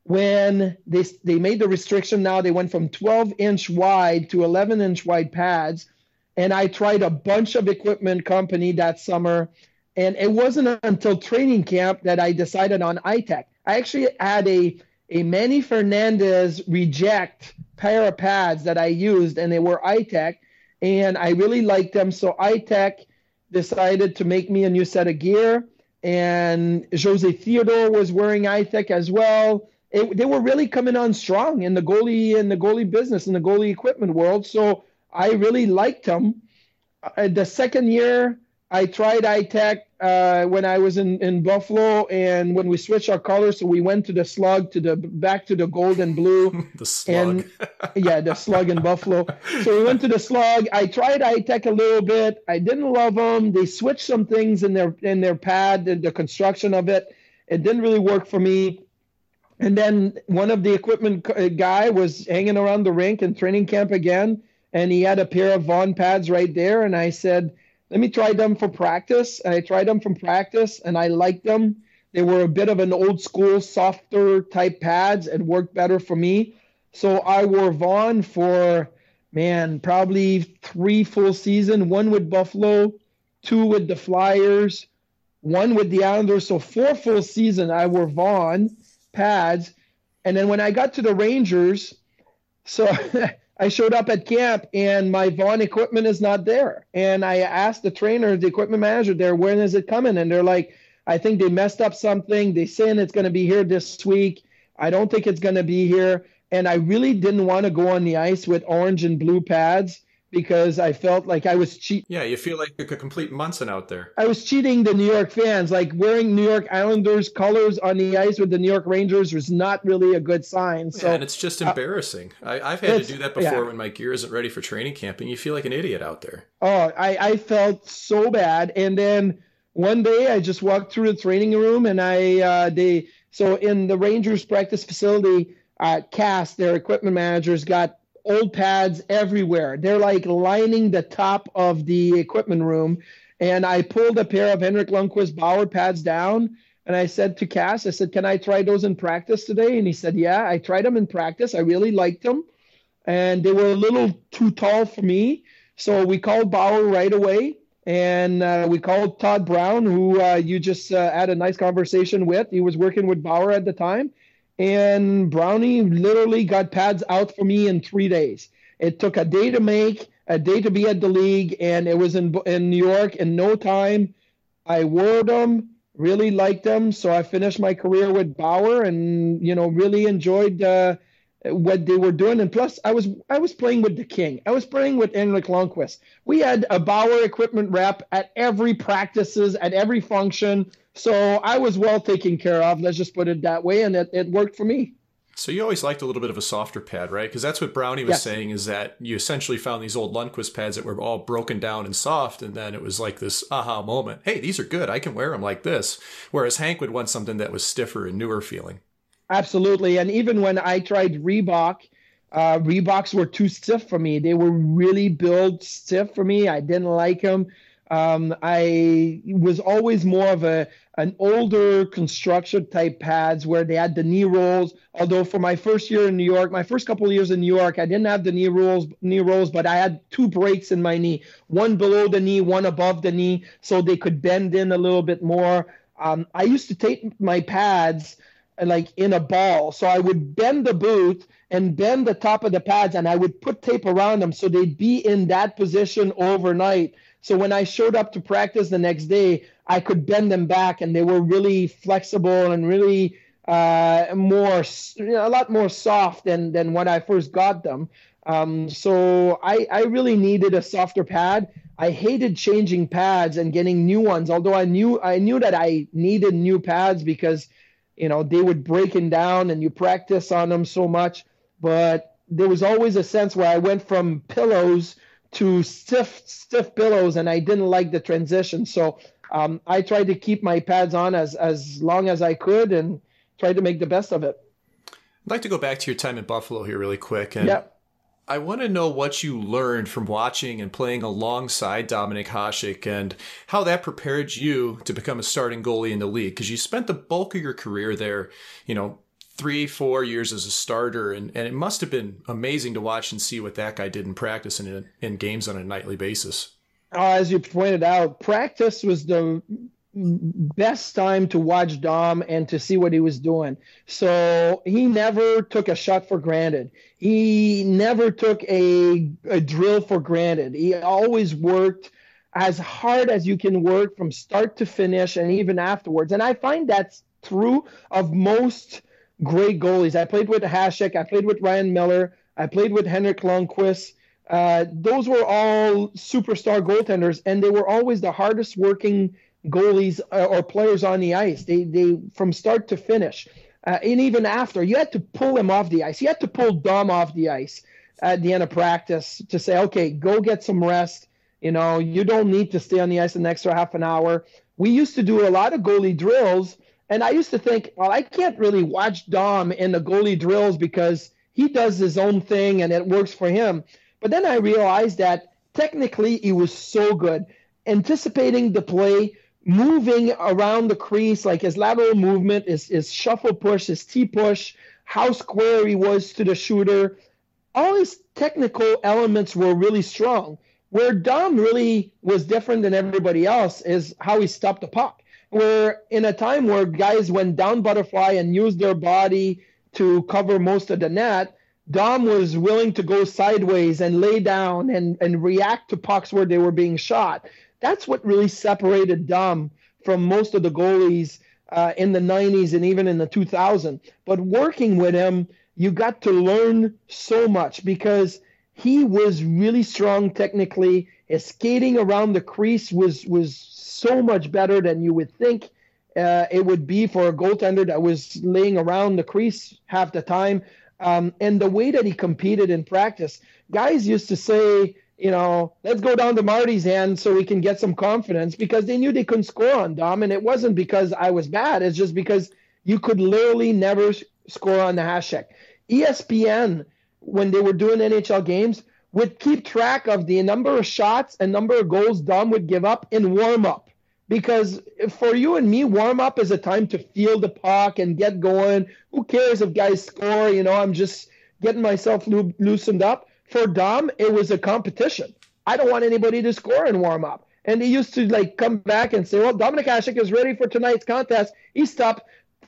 when they made the restriction. Now they went from 12-inch wide to 11-inch wide pads, and I tried a bunch of equipment company that summer. And it wasn't until training camp that I decided on iTech. I actually had a Manny Fernandez reject pair of pads that I used, and they were iTech, and I really liked them. So iTech decided to make me a new set of gear, and Jose Theodore was wearing iTech as well. They were really coming on strong in the goalie business, in the goalie equipment world. So I really liked them. The second year, I tried iTech when I was in Buffalo, and when we switched our colors, so we went to the Slug, back to the gold and blue. The Slug. The Slug in Buffalo. So we went to the Slug. I tried iTech a little bit. I didn't love them. They switched some things in their pad, the construction of it. It didn't really work for me. And then one of the equipment guy was hanging around the rink in training camp again, and he had a pair of Vaughn pads right there, and I said, let me try them for practice. And I tried them from practice, and I liked them. They were a bit of an old school, softer type pads. It worked better for me. So I wore Vaughn for, probably 3 full seasons, 1 with Buffalo, 2 with the Flyers, 1 with the Islanders. So 4 full seasons I wore Vaughn pads. And then when I got to the Rangers, so I showed up at camp and my Vaughn equipment is not there. And I asked the trainer, the equipment manager there, when is it coming? And they're like, I think they messed up something. They saying it's going to be here this week. I don't think it's going to be here. And I really didn't want to go on the ice with orange and blue pads because I felt like I was cheating. Yeah, you feel like a complete Munson out there. I was cheating the New York fans. Like wearing New York Islanders colors on the ice with the New York Rangers was not really a good sign. So, and it's just embarrassing. I've had to do that before when my gear isn't ready for training camp, and you feel like an idiot out there. Oh, I felt so bad. And then one day I just walked through the training room, and so in the Rangers practice facility, Cass, their equipment managers, got old pads everywhere. They're like lining the top of the equipment room. And I pulled a pair of Henrik Lundqvist Bauer pads down. And I said to Cass, I said, can I try those in practice today? And he said, yeah, I tried them in practice. I really liked them. And they were a little too tall for me. So we called Bauer right away. And we called Todd Brown, who you just had a nice conversation with. He was working with Bauer at the time. And Brownie literally got pads out for me in 3 days. It took a day to make, a day to be at the league, and it was in New York in no time. I wore them, really liked them, so I finished my career with Bauer and, really enjoyed what they were doing. And plus, I was playing with the king. I was playing with Henrik Lundqvist. We had a Bauer equipment rep at every practices, at every function. So I was well taken care of. Let's just put it that way. And it worked for me. So you always liked a little bit of a softer pad, right? Because that's what Brownie was saying, is that you essentially found these old Lundqvist pads that were all broken down and soft, and then it was like this aha moment. Hey, these are good. I can wear them like this. Whereas Hank would want something that was stiffer and newer feeling. Absolutely. And even when I tried Reebok, Reeboks were too stiff for me. They were really built stiff for me. I didn't like them. I was always more of an older construction type pads where they had the knee rolls. Although for my first year in New York, my first couple of years in New York, I didn't have the knee rolls, but I had 2 breaks in my knee, one below the knee, one above the knee, so they could bend in a little bit more. I used to tape my pads like in a ball. So I would bend the boot and bend the top of the pads, and I would put tape around them so they'd be in that position overnight. So when I showed up to practice the next day, I could bend them back, and they were really flexible and really a lot more soft than when I first got them. So I really needed a softer pad. I hated changing pads and getting new ones, although I knew that I needed new pads because, they would breaking down and you practice on them so much. But there was always a sense where I went from pillows to stiff pillows, and I didn't like the transition. So I tried to keep my pads on as long as I could and tried to make the best of it. I'd like to go back to your time in Buffalo here really quick. And yeah. I want to know what you learned from watching and playing alongside Dominik Hasek and how that prepared you to become a starting goalie in the league. Because you spent the bulk of your career there, 3-4 years as a starter, and it must have been amazing to watch and see what that guy did in practice and in games on a nightly basis. As you pointed out, practice was the best time to watch Dom and to see what he was doing. So he never took a shot for granted. He never took a drill for granted. He always worked as hard as you can work from start to finish and even afterwards. And I find that's true of most great goalies. I played with Hasek. I played with Ryan Miller. I played with Henrik Lundqvist. Those were all superstar goaltenders, and they were always the hardest working goalies or players on the ice. They from start to finish. And even after, you had to pull him off the ice. You had to pull Dom off the ice at the end of practice to say, okay, go get some rest. You don't need to stay on the ice an extra half an hour. We used to do a lot of goalie drills, and I used to think, well, I can't really watch Dom in the goalie drills because he does his own thing and it works for him. But then I realized that technically he was so good, anticipating the play, moving around the crease, like his lateral movement, his shuffle push, his T-push, how square he was to the shooter. All his technical elements were really strong. Where Dom really was different than everybody else is how he stopped the puck. Where in a time where guys went down butterfly and used their body to cover most of the net, Dom was willing to go sideways and lay down and react to pucks where they were being shot. That's what really separated Dom from most of the goalies in the 90s and even in the 2000s. But working with him, you got to learn so much because he was really strong technically. His skating around the crease was so much better than you would think it would be for a goaltender that was laying around the crease half the time. And the way that he competed in practice, guys used to say, let's go down to Marty's hand so we can get some confidence, because they knew they couldn't score on Dom. And it wasn't because I was bad. It's just because you could literally never score on the Hasek. ESPN, when they were doing NHL games, would keep track of the number of shots and number of goals Dom would give up in warm-up. Because for you and me, warm-up is a time to feel the puck and get going. Who cares if guys score? I'm just getting myself loosened up. For Dom, it was a competition. I don't want anybody to score in warm-up. And he used to come back and say, well, Dominik Hasek is ready for tonight's contest. He stopped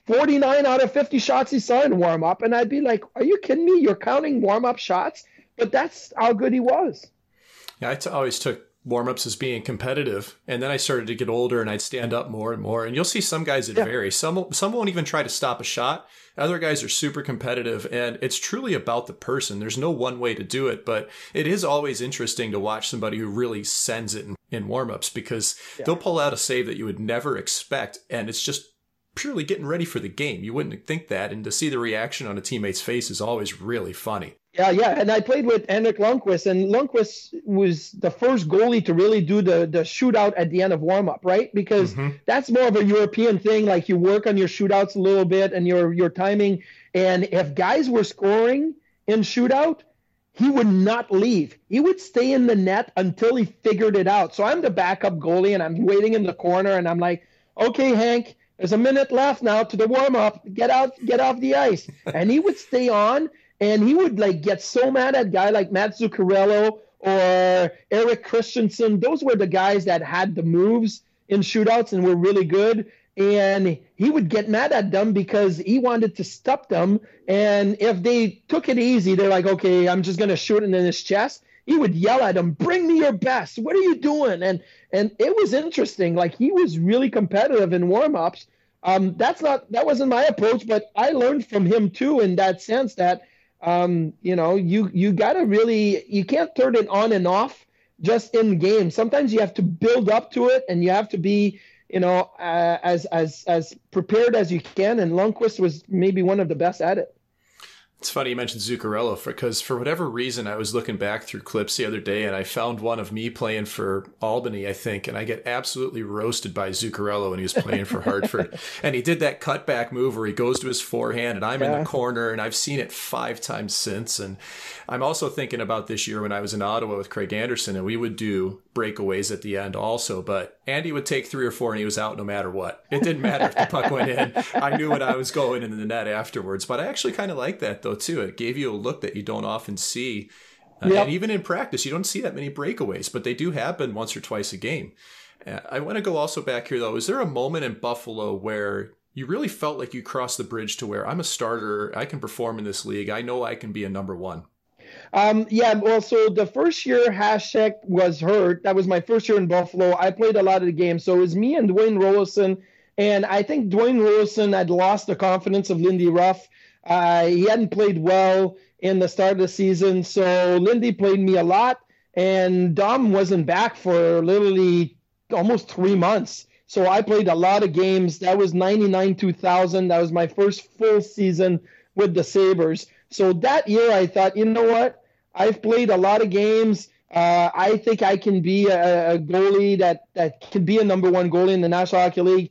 49 out of 50 shots he saw in warm-up. And I'd be like, are you kidding me? You're counting warm-up shots? But that's how good he was. Yeah, I always took warm-ups as being competitive, and then I started to get older and I'd stand up more and more, and you'll see some guys that vary. Some won't even try to stop a shot. Other guys are super competitive, and it's truly about the person. There's no one way to do it, but it is always interesting to watch somebody who really sends it in warm-ups, because they'll pull out a save that you would never expect, and it's just purely getting ready for the game. You wouldn't think that, and to see the reaction on a teammate's face is always really funny. Yeah, and I played with Henrik Lundqvist, and Lundqvist was the first goalie to really do the shootout at the end of warm-up, right? Because that's more of a European thing. Like, you work on your shootouts a little bit and your timing. And if guys were scoring in shootout, he would not leave. He would stay in the net until he figured it out. So I'm the backup goalie, and I'm waiting in the corner, and I'm like, okay, Hank, there's a minute left now to the warm-up. Get off the ice. And he would stay on. And he would get so mad at a guy like Matt Zuccarello or Eric Christensen. Those were the guys that had the moves in shootouts and were really good. And he would get mad at them because he wanted to stop them. And if they took it easy, they're like, okay, I'm just going to shoot it in his chest. He would yell at them, bring me your best. What are you doing? And it was interesting. He was really competitive in warm-ups. That wasn't my approach, but I learned from him too, in that sense that, you gotta really, you can't turn it on and off just in game. Sometimes you have to build up to it, and you have to be, as prepared as you can. And Lundqvist was maybe one of the best at it. It's funny you mentioned Zuccarello, because for whatever reason, I was looking back through clips the other day and I found one of me playing for Albany, I think, and I get absolutely roasted by Zuccarello when he was playing for Hartford. And he did that cutback move where he goes to his forehand and I'm in the corner, and I've seen it 5 times since. And I'm also thinking about this year when I was in Ottawa with Craig Anderson, and we would do breakaways at the end also, but Andy would take 3 or 4 and he was out no matter what. It didn't matter if the puck went in. I knew when I was going in the net afterwards, but I actually kind of like that though too. It gave you a look that you don't often see. And even in practice, you don't see that many breakaways, but they do happen once or twice a game. I want to go also back here though. Is there a moment in Buffalo where you really felt like you crossed the bridge to where I'm a starter, I can perform in this league, I know I can be a number one? So the first year Hasek was hurt, that was my first year in Buffalo. I played a lot of the games. So it was me and Dwayne Roloson. And I think Dwayne Roloson had lost the confidence of Lindy Ruff. He hadn't played well in the start of the season. So Lindy played me a lot. And Dom wasn't back for literally almost 3 months. So I played a lot of games. That was 99-2000. That was my first full season with the Sabres. So that year I thought, you know what? I've played a lot of games. I think I can be a goalie that can be a number one goalie in the National Hockey League.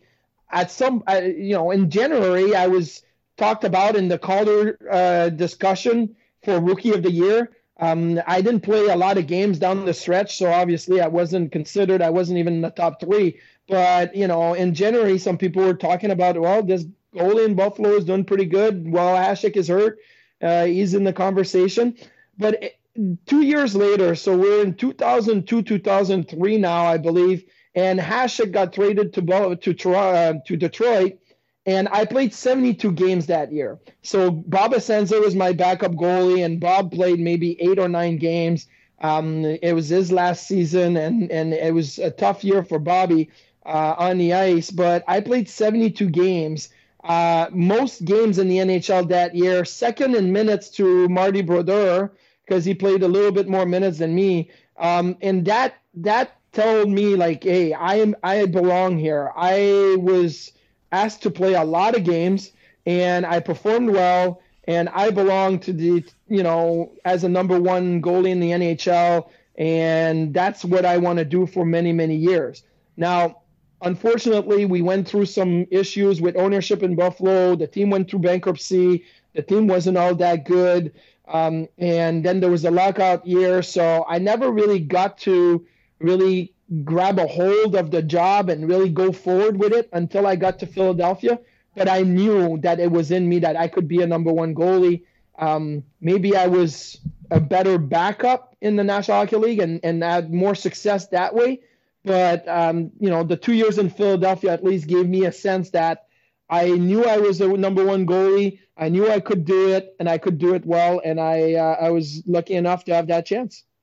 In January, I was talked about in the Calder discussion for Rookie of the Year. I didn't play a lot of games down the stretch, so obviously I wasn't considered. I wasn't even in the top 3. But, in January, some people were talking about, well, this goalie in Buffalo is doing pretty good. Well, Hasek is hurt. He's in the conversation. But 2 years later, so we're in 2002, 2003 now, I believe, and Hasek got traded to Detroit, and I played 72 games that year. So Bob Essenza was my backup goalie, and Bob played maybe 8 or 9 games. It was his last season, and it was a tough year for Bobby on the ice, but I played 72 games. Most games in the NHL that year, second in minutes to Marty Brodeur, because he played a little bit more minutes than me. And that told me, hey, I belong here. I was asked to play a lot of games, and I performed well, and I belong to the, as a number one goalie in the NHL, and that's what I want to do for many, many years. Now, unfortunately, we went through some issues with ownership in Buffalo. The team went through bankruptcy. The team wasn't all that good. And then there was a lockout year. So I never really got to really grab a hold of the job and really go forward with it until I got to Philadelphia. But I knew that it was in me that I could be a number one goalie. Maybe I was a better backup in the National Hockey League and had more success that way. But, the 2 years in Philadelphia at least gave me a sense that I knew I was a number one goalie. I knew I could do it, and I could do it well. And I was lucky enough to have that chance.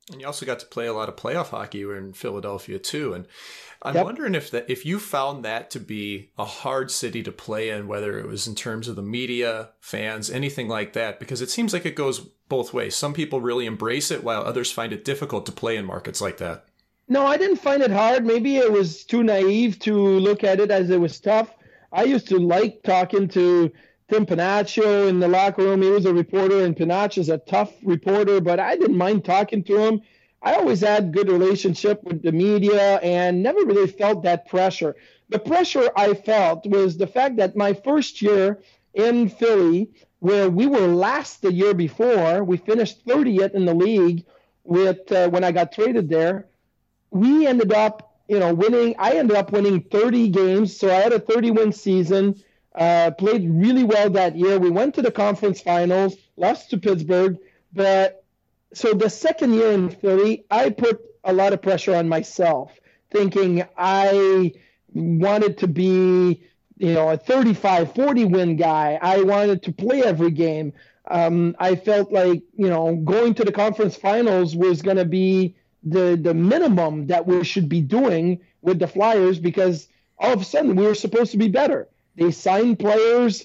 And you also got to play a lot of playoff hockey. You were in Philadelphia too. And I'm Yep. wondering if you found that to be a hard city to play in, whether it was in terms of the media, fans, anything like that, because it seems like it goes both ways. Some people really embrace it while others find it difficult to play in markets like that. No, I didn't find it hard. Maybe it was too naive to look at it as it was tough. I used to like talking to Tim Panaccio in the locker room. He was a reporter, and Panaccio's a tough reporter, but I didn't mind talking to him. I always had good relationship with the media and never really felt that pressure. The pressure I felt was the fact that my first year in Philly, where we were last the year before, we finished 30th in the league with when I got traded there. We ended up, winning. I ended up winning 30 games, so I had a 30-win season. Played really well that year. We went to the conference finals, lost to Pittsburgh. But so the second year in Philly, I put a lot of pressure on myself, thinking I wanted to be, a 35, 40-win guy. I wanted to play every game. I felt like, going to the conference finals was going to be the minimum that we should be doing with the Flyers, because all of a sudden we were supposed to be better. They signed players.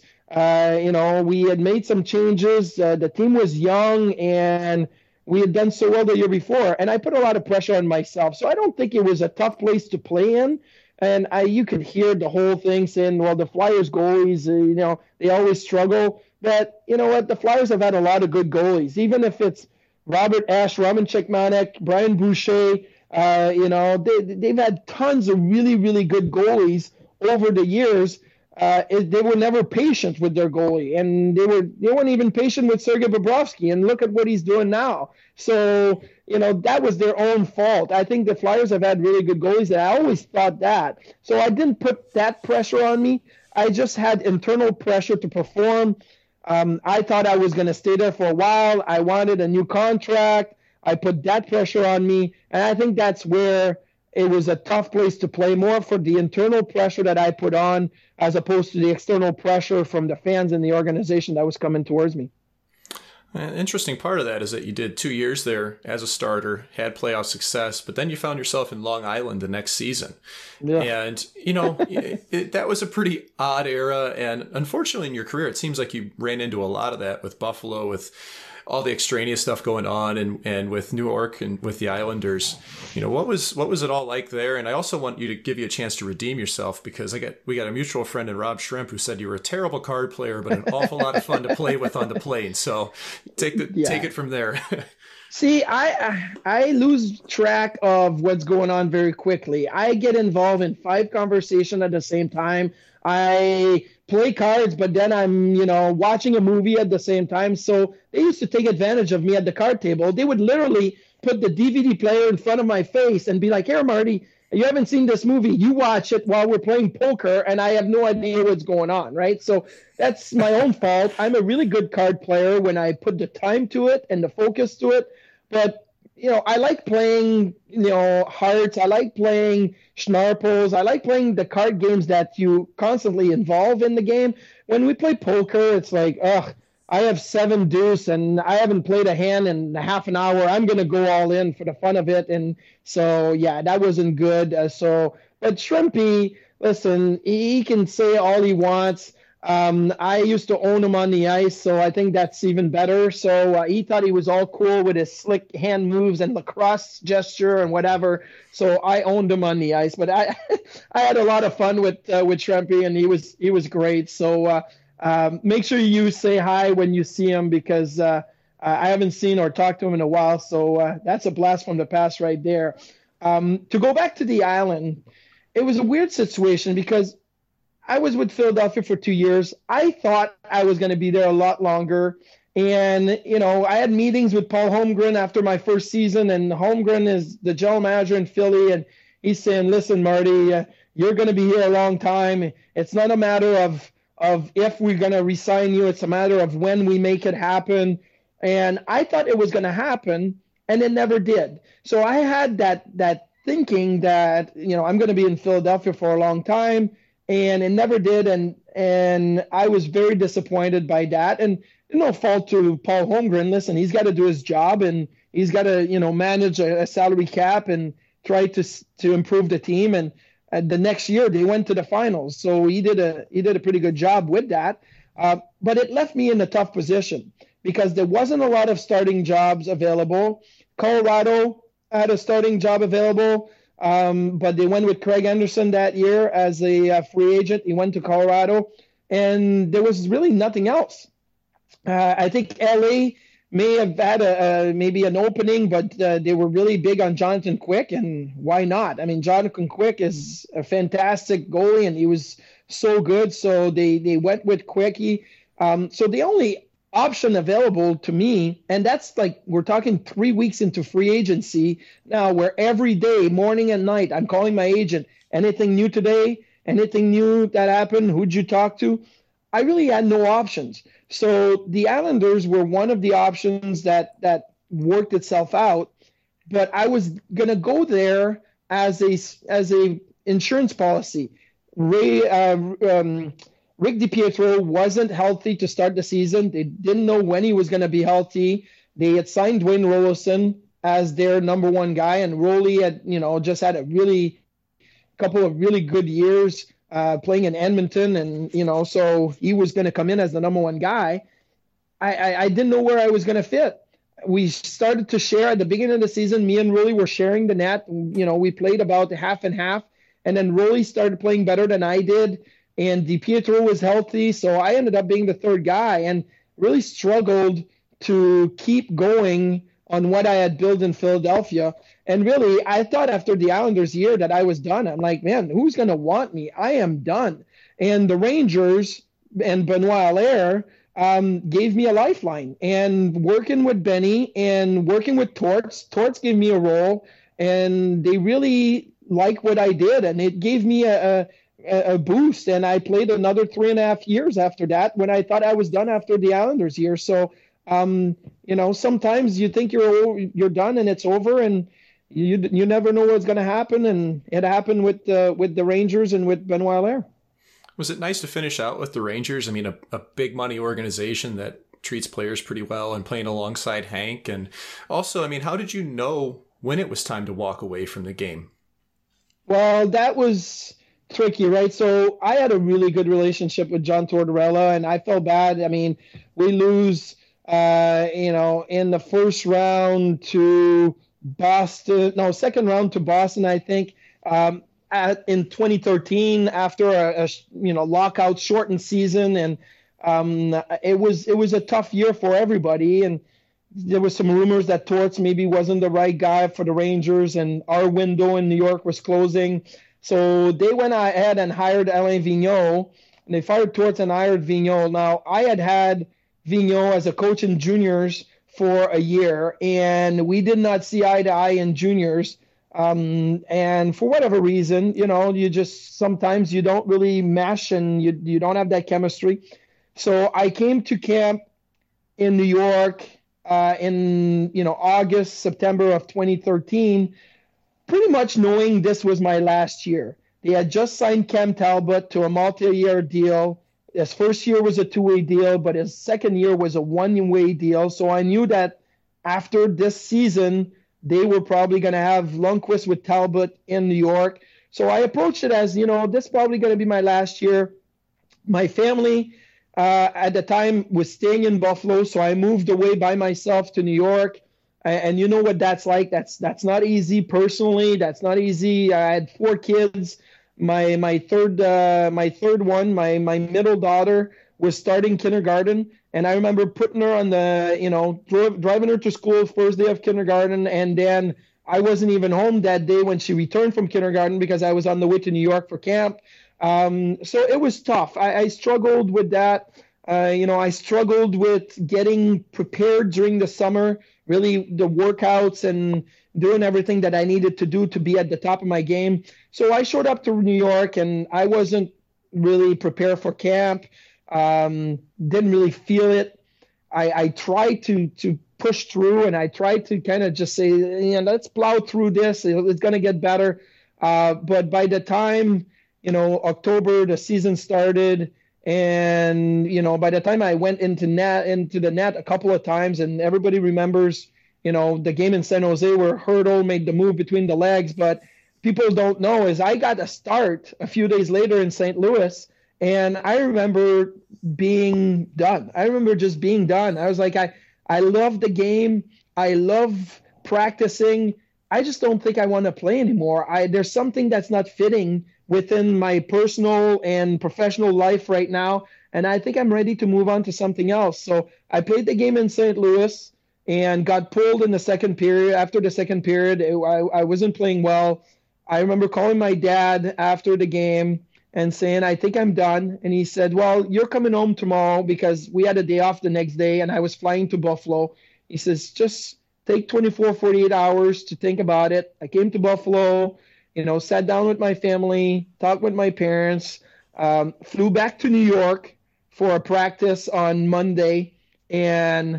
We had made some changes. The team was young, and we had done so well the year before. And I put a lot of pressure on myself. So I don't think it was a tough place to play in. And you could hear the whole thing saying, well, the Flyers goalies, they always struggle. But you know what? The Flyers have had a lot of good goalies, even if it's Robert Ashe, Roman Cechmanek, Brian Boucher. They've had tons of really, really good goalies over the years. They were never patient with their goalie, and they weren't even patient with Sergei Bobrovsky, and look at what he's doing now. So, that was their own fault. I think the Flyers have had really good goalies, and I always thought that. So I didn't put that pressure on me. I just had internal pressure to perform. I thought I was going to stay there for a while. I wanted a new contract. I put that pressure on me, and I think that's where it was a tough place to play, more for the internal pressure that I put on as opposed to the external pressure from the fans and the organization that was coming towards me. An interesting part of that is that you did 2 years there as a starter, had playoff success, but then you found yourself in Long Island the next season. Yeah. And, that was a pretty odd era. And unfortunately in your career, it seems like you ran into a lot of that with Buffalo, with all the extraneous stuff going on, and with New York and with the Islanders. What was it all like there? And I also want you to give you a chance to redeem yourself, because we got a mutual friend in Rob Shrimp who said you were a terrible card player, but an awful lot of fun to play with on the plane. So take it from there. See, I lose track of what's going on very quickly. I get involved in 5 conversations at the same time. I play cards, but then I'm, watching a movie at the same time. So they used to take advantage of me at the card table. They would literally put the DVD player in front of my face and be like, here, Marty, you haven't seen this movie. You watch it while we're playing poker, and I have no idea what's going on, right? So that's my own fault. I'm a really good card player when I put the time to it and the focus to it. But I like playing, hearts. I like playing Schnarples. I like playing the card games that you constantly involve in the game. When we play poker, it's like, I have 7 deuce and I haven't played a hand in half an hour. I'm going to go all in for the fun of it. And so, yeah, that wasn't good. But Shrimpy, listen, he can say all he wants. I used to own him on the ice, so I think that's even better. So he thought he was all cool with his slick hand moves and lacrosse gesture and whatever. So I owned him on the ice, but I had a lot of fun with Shrimpy, and he was great. So make sure you say hi when you see him, because I haven't seen or talked to him in a while. So that's a blast from the past right there. To go back to the island, it was a weird situation because I was with Philadelphia for 2 years. I thought I was going to be there a lot longer. And, I had meetings with Paul Holmgren after my first season, and Holmgren is the general manager in Philly. And he's saying, listen, Marty, you're going to be here a long time. It's not a matter of if we're going to re-sign you. It's a matter of when we make it happen. And I thought it was going to happen, and it never did. So I had that thinking that, I'm going to be in Philadelphia for a long time. And it never did, and I was very disappointed by that. And no fault to Paul Holmgren. Listen, he's got to do his job, and he's got to, manage a salary cap and try to improve the team. And the next year they went to the finals. So he did a pretty good job with that. But it left me in a tough position because there wasn't a lot of starting jobs available. Colorado had a starting job available, but they went with Craig Anderson that year as a free agent. He went to Colorado, and there was really nothing else. I think LA may have had maybe an opening, but they were really big on Jonathan Quick, and why not? I mean, Jonathan Quick is a fantastic goalie, and he was so good, so they went with Quickie. So the only option available to me, and that's like we're talking 3 weeks into free agency now, where every day, morning and night, I'm calling my agent. Anything new today? Anything new that happened? Who'd you talk to? I really had no options. So the Islanders were one of the options that worked itself out, but I was gonna go there as a insurance policy. Rick DiPietro wasn't healthy to start the season. They didn't know when he was going to be healthy. They had signed Dwayne Roloson as their number one guy, and Roley had, just had a couple of really good years playing in Edmonton, and so he was going to come in as the number one guy. I didn't know where I was going to fit. We started to share at the beginning of the season. Me and Roley were sharing the net. We played about half and half, and then Roley started playing better than I did. And DiPietro was healthy, so I ended up being the third guy and really struggled to keep going on what I had built in Philadelphia. And really, I thought after the Islanders year that I was done. I'm like, man, who's going to want me? I am done. And the Rangers and Benoit Allaire gave me a lifeline. And working with Benny and working with Torts gave me a role, and they really liked what I did, and it gave me a boost, and I played another 3.5 years after that when I thought I was done after the Islanders year. So, sometimes you think you're done and it's over, and you never know what's going to happen, and it happened with the Rangers and with Benoit Allaire. Was it nice to finish out with the Rangers? I mean, a big money organization that treats players pretty well and playing alongside Hank. And also, I mean, how did you know when it was time to walk away from the game? Well, that was tricky, right? So I had a really good relationship with John Tortorella, and I felt bad. I mean, we lose, in the first round to Boston, second round to Boston, I think, in 2013 after a lockout shortened season. And it was a tough year for everybody. And there was some rumors that Torts maybe wasn't the right guy for the Rangers, and our window in New York was closing. So they went ahead and hired Alain Vigneault, and they fired Torts and hired Vigneault. Now, I had Vigneault as a coach in juniors for a year, and we did not see eye to eye in juniors. And for whatever reason, you just sometimes you don't really mesh, and you don't have that chemistry. So I came to camp in New York in August, September of 2013, pretty much knowing this was my last year. They had just signed Cam Talbot to a multi-year deal. His first year was a 2-way deal, but his second year was a 1-way deal. So I knew that after this season, they were probably going to have Lundqvist with Talbot in New York. So I approached it as, this is probably going to be my last year. My family at the time was staying in Buffalo, so I moved away by myself to New York. And you know what that's like. That's not easy personally. That's not easy. I had 4 kids. My third one, my middle daughter, was starting kindergarten, and I remember putting her on the driving her to school first day of kindergarten, and then I wasn't even home that day when she returned from kindergarten because I was on the way to New York for camp. So it was tough. I struggled with that. I struggled with getting prepared during the summer, really the workouts and doing everything that I needed to do to be at the top of my game. So I showed up to New York, and I wasn't really prepared for camp. Didn't really feel it. I tried to push through, and I tried to kind of just say, let's plow through this. It's going to get better. But by the time, October, the season started, and, by the time I went into the net a couple of times, and everybody remembers, the game in San Jose where Hurdle made the move between the legs. But people don't know is I got a start a few days later in St. Louis, and I remember being done. I remember just being done. I was like, I love the game. I love practicing. I just don't think I want to play anymore. There's something that's not fitting within my personal and professional life right now, and I think I'm ready to move on to something else. So I played the game in St. Louis and got pulled in the second period. After the second period, I wasn't playing well. I remember calling my dad after the game and saying, I think I'm done. And he said, well, you're coming home tomorrow, because we had a day off the next day and I was flying to Buffalo. He says, just take 24, 48 hours to think about it. I came to Buffalo, sat down with my family, talked with my parents, flew back to New York for a practice on Monday, and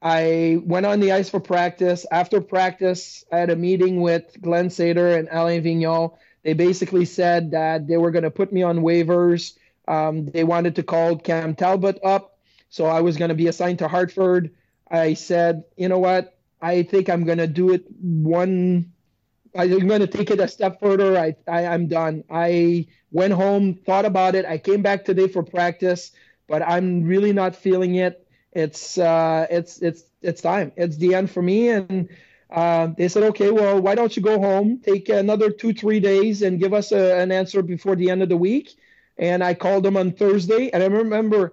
I went on the ice for practice. After practice, I had a meeting with Glenn Sader and Alain Vigneault. They basically said that they were going to put me on waivers. They wanted to call Cam Talbot up, so I was going to be assigned to Hartford. I said, you know what? I think I'm going to do it I'm going to take it a step further. I'm done. I went home, thought about it. I came back today for practice, but I'm really not feeling it. It's time. It's the end for me. And they said, okay, well, why don't you go home, take another 2-3 days and give us an answer before the end of the week. And I called them on Thursday. And I remember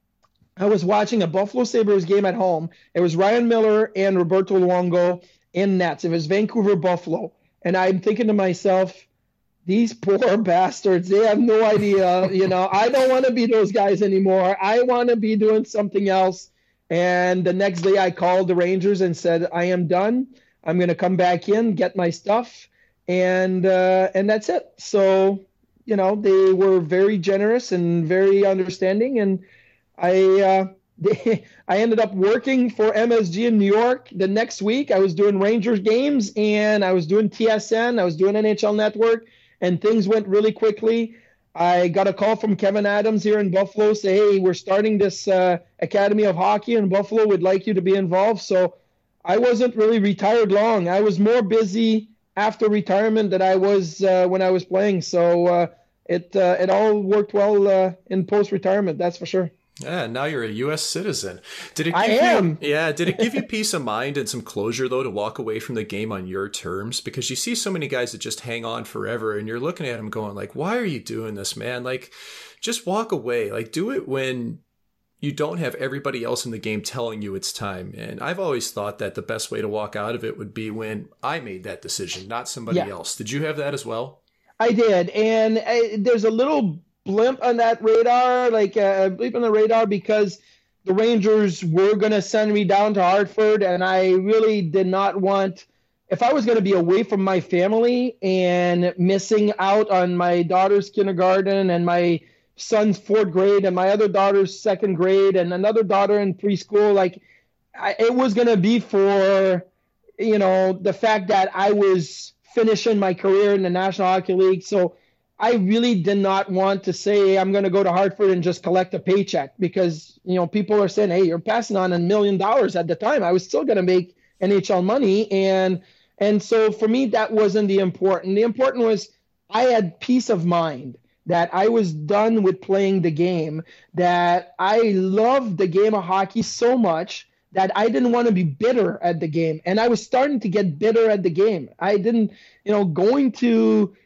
I was watching a Buffalo Sabres game at home. It was Ryan Miller and Roberto Luongo in nets. It was Vancouver Buffalo. And I'm thinking to myself, these poor bastards, they have no idea. I don't want to be those guys anymore. I want to be doing something else. And the next day I called the Rangers and said, I am done. I'm going to come back in, get my stuff. And that's it. So, they were very generous and very understanding. And I ended up working for MSG in New York. The next week I was doing Rangers games and I was doing TSN. I was doing NHL Network. And things went really quickly. I got a call from Kevin Adams here in Buffalo, say, hey, we're starting this Academy of Hockey in Buffalo. We'd like you to be involved. So I wasn't really retired long. I was more busy after retirement than I was when I was playing. So it all worked well in post-retirement, that's for sure. Yeah, now you're a U.S. citizen. Did it give you peace of mind and some closure, though, to walk away from the game on your terms? Because you see so many guys that just hang on forever, and you're looking at them going, like, why are you doing this, man? Like, just walk away. Like, do it when you don't have everybody else in the game telling you it's time. And I've always thought that the best way to walk out of it would be when I made that decision, not somebody else. Did you have that as well? I did. And there's a little blimp on that radar, like a blip on the radar, because the Rangers were going to send me down to Hartford, and I really did not want, if I was going to be away from my family and missing out on my daughter's kindergarten and my son's 4th grade and my other daughter's 2nd grade and another daughter in preschool, it was going to be for, the fact that I was finishing my career in the National Hockey League. So I really did not want to say I'm going to go to Hartford and just collect a paycheck, because, people are saying, hey, you're passing on $1 million. At the time, I was still going to make NHL money. And so for me, that wasn't the important. The important was I had peace of mind that I was done with playing the game, that I loved the game of hockey so much that I didn't want to be bitter at the game. And I was starting to get bitter at the game. I didn't, going to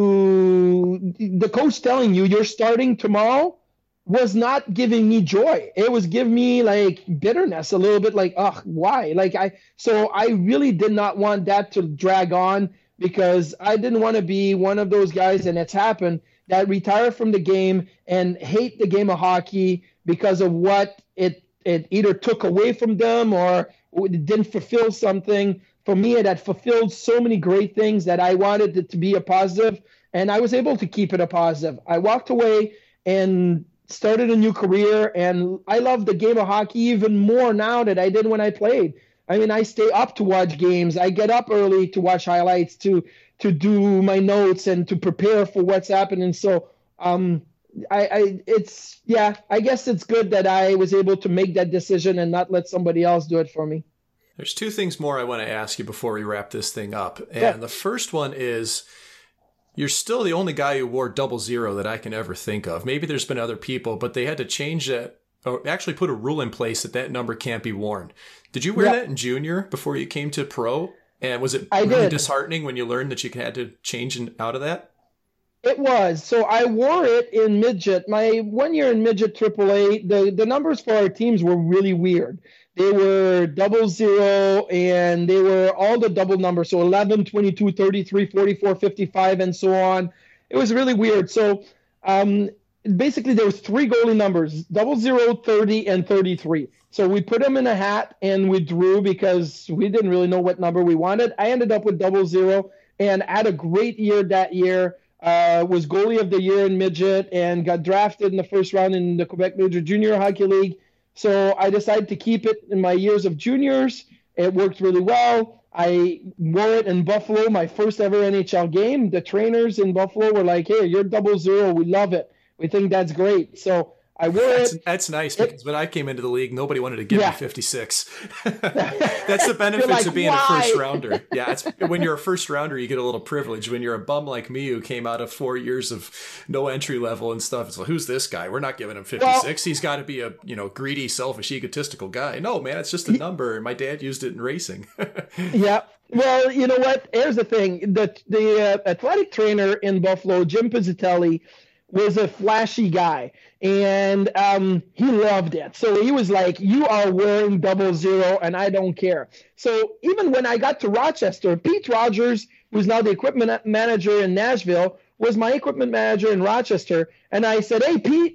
the coach telling you you're starting tomorrow was not giving me joy. It was giving me bitterness, a little bit why? So I really did not want that to drag on, because I didn't want to be one of those guys, and it's happened, that retire from the game and hate the game of hockey because of what it either took away from them or it didn't fulfill something. For me, it had fulfilled so many great things that I wanted it to be a positive, and I was able to keep it a positive. I walked away and started a new career, and I love the game of hockey even more now than I did when I played. I mean, I stay up to watch games. I get up early to watch highlights, to do my notes and to prepare for what's happening. So I guess it's good that I was able to make that decision and not let somebody else do it for me. There's two things more I want to ask you before we wrap this thing up. And the first one is, you're still the only guy who wore 00 that I can ever think of. Maybe there's been other people, but they had to change that, or actually put a rule in place that number can't be worn. Did you wear that in junior before you came to pro? And was it really disheartening when you learned that you had to change out of that? It was. So I wore it in midget. My 1 year in midget AAA, the numbers for our teams were really weird. They were 00, and they were all the double numbers. So 11, 22, 33, 44, 55, and so on. It was really weird. So basically there was three goalie numbers, 00, 30, and 33. So we put them in a hat and we drew because we didn't really know what number we wanted. I ended up with 00 and had a great year that year. Was goalie of the year in midget and got drafted in the first round in the Quebec Major Junior Hockey League. So I decided to keep it in my years of juniors. It worked really well. I wore it in Buffalo, my first ever NHL game. The trainers in Buffalo were like, hey, you're 00. We love it. We think that's great. So I wore it. That's nice because when I came into the league, nobody wanted to give me 56. That's the benefits like, of being why? a first rounder. Yeah, when you're a first rounder, you get a little privilege. When you're a bum like me who came out of 4 years of no entry level and stuff, it's like, who's this guy? We're not giving him 56. Well, he's got to be a greedy, selfish, egotistical guy. No, man, it's just a number. And my dad used it in racing. Yeah. Well, you know what? Here's the thing. The athletic trainer in Buffalo, Jim Pizzatelli, was a flashy guy, and he loved it. So he was like, you are wearing 00, and I don't care. So even when I got to Rochester, Pete Rogers, who's now the equipment manager in Nashville, was my equipment manager in Rochester. And I said, hey, Pete,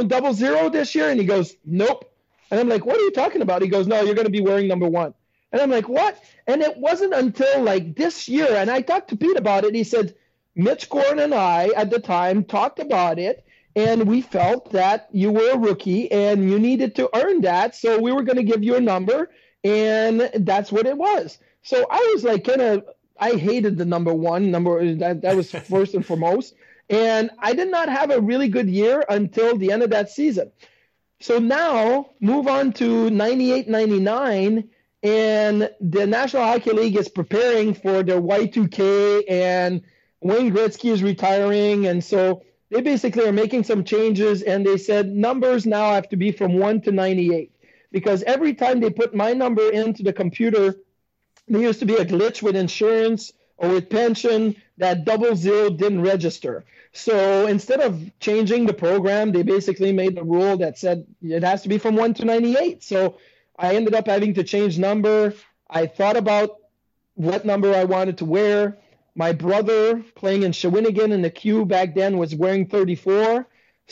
00 this year? And he goes, nope. And I'm like, what are you talking about? He goes, no, you're going to be wearing number 1. And I'm like, what? And it wasn't until like this year, and I talked to Pete about it. He said, Mitch Gordon and I, at the time, talked about it, and we felt that you were a rookie and you needed to earn that, so we were going to give you a number, and that's what it was. So I was like I hated the number 1, that was first and foremost, and I did not have a really good year until the end of that season. So now, move on to 98-99, and the National Hockey League is preparing for their Y2K, and Wayne Gretzky is retiring, and so they basically are making some changes, and they said numbers now have to be from 1 to 98, because every time they put my number into the computer, there used to be a glitch with insurance or with pension that 00 didn't register. So instead of changing the program, they basically made a rule that said it has to be from 1 to 98. So I ended up having to change number. I thought about what number I wanted to wear. My brother, playing in Shawinigan in the Q back then, was wearing 34.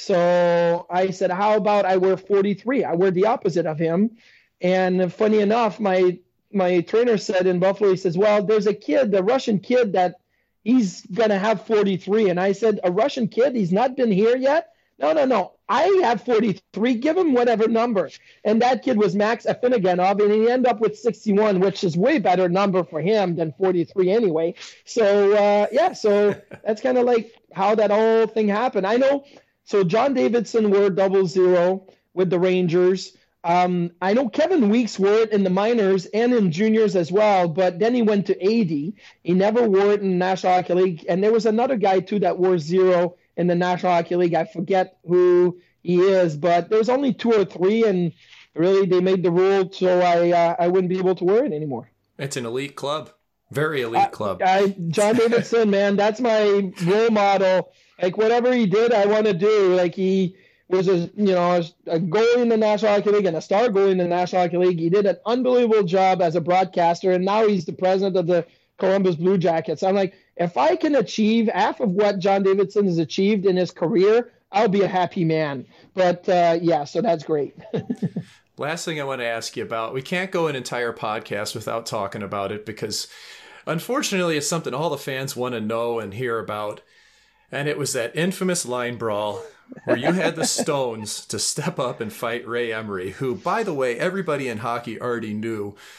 So I said, how about I wear 43? I wear the opposite of him. And funny enough, my trainer said in Buffalo, he says, well, there's a Russian kid that he's going to have 43. And I said, a Russian kid? He's not been here yet? No. I have 43. Give him whatever number. And that kid was Max Afinogenov, and he ended up with 61, which is way better number for him than 43 anyway. So, so that's kind of like how that whole thing happened. I know. So John Davidson wore 00 with the Rangers. I know Kevin Weeks wore it in the minors and in juniors as well, but then he went to 80. He never wore it in the National Hockey League. And there was another guy, too, that wore 0 in the National Hockey League. I forget who he is, but there's only 2 or 3, and really they made the rule so I wouldn't be able to wear it anymore. It's an elite club. Very elite club. John Davidson, man, that's my role model. Like, whatever he did, I want to do. Like, he was a goalie in the National Hockey League and a star goalie in the National Hockey League. He did an unbelievable job as a broadcaster, and now he's the president of the Columbus Blue Jackets. I'm like, if I can achieve half of what John Davidson has achieved in his career, I'll be a happy man. But, so that's great. Last thing I want to ask you about, we can't go an entire podcast without talking about it because, unfortunately, it's something all the fans want to know and hear about. And it was that infamous line brawl where you had the Stones to step up and fight Ray Emery, who, by the way, everybody in hockey already knew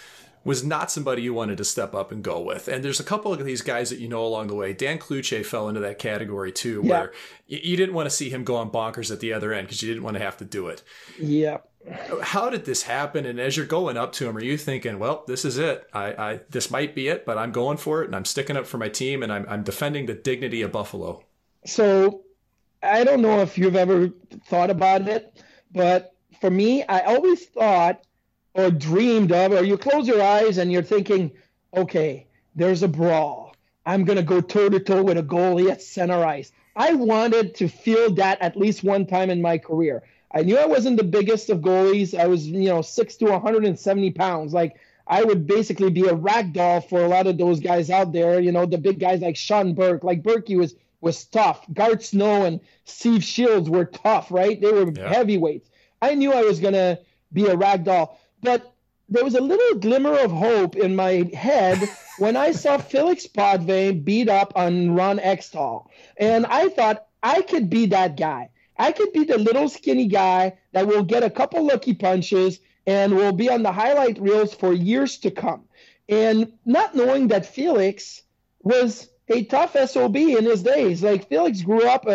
was not somebody you wanted to step up and go with. And there's a couple of these guys that you know along the way. Dan Cloutier fell into that category too, where you didn't want to see him go on bonkers at the other end because you didn't want to have to do it. Yeah. How did this happen? And as you're going up to him, are you thinking, well, this is it. This might be it, but I'm going for it and I'm sticking up for my team and I'm defending the dignity of Buffalo? So I don't know if you've ever thought about it, but for me, I always thought or dreamed of, or you close your eyes and you're thinking, okay, there's a brawl. I'm going to go toe-to-toe with a goalie at center ice. I wanted to feel that at least one time in my career. I knew I wasn't the biggest of goalies. I was, 6'2", 170 pounds. Like, I would basically be a rag doll for a lot of those guys out there, the big guys like Sean Burke. Like, Berkey was tough. Garth Snow and Steve Shields were tough, right? They were heavyweights. I knew I was going to be a rag doll. But there was a little glimmer of hope in my head when I saw Felix Potvin beat up on Ron Extall. And I thought I could be that guy. I could be the little skinny guy that will get a couple lucky punches and will be on the highlight reels for years to come. And not knowing that Felix was a tough SOB in his days. Like, Felix grew up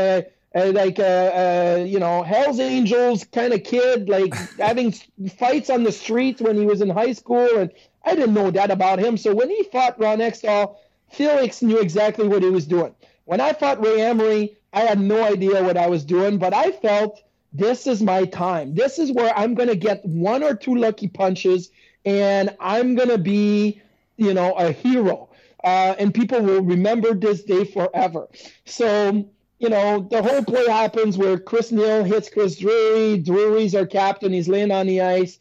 Hell's Angels kind of kid, like having fights on the streets when he was in high school. And I didn't know that about him. So when he fought Ron Extall, Felix knew exactly what he was doing. When I fought Ray Emery, I had no idea what I was doing, but I felt this is my time. This is where I'm going to get one or two lucky punches and I'm going to be, a hero. And people will remember this day forever. So, the whole play happens where Chris Neal hits Chris Drury. Drury's our captain. He's laying on the ice.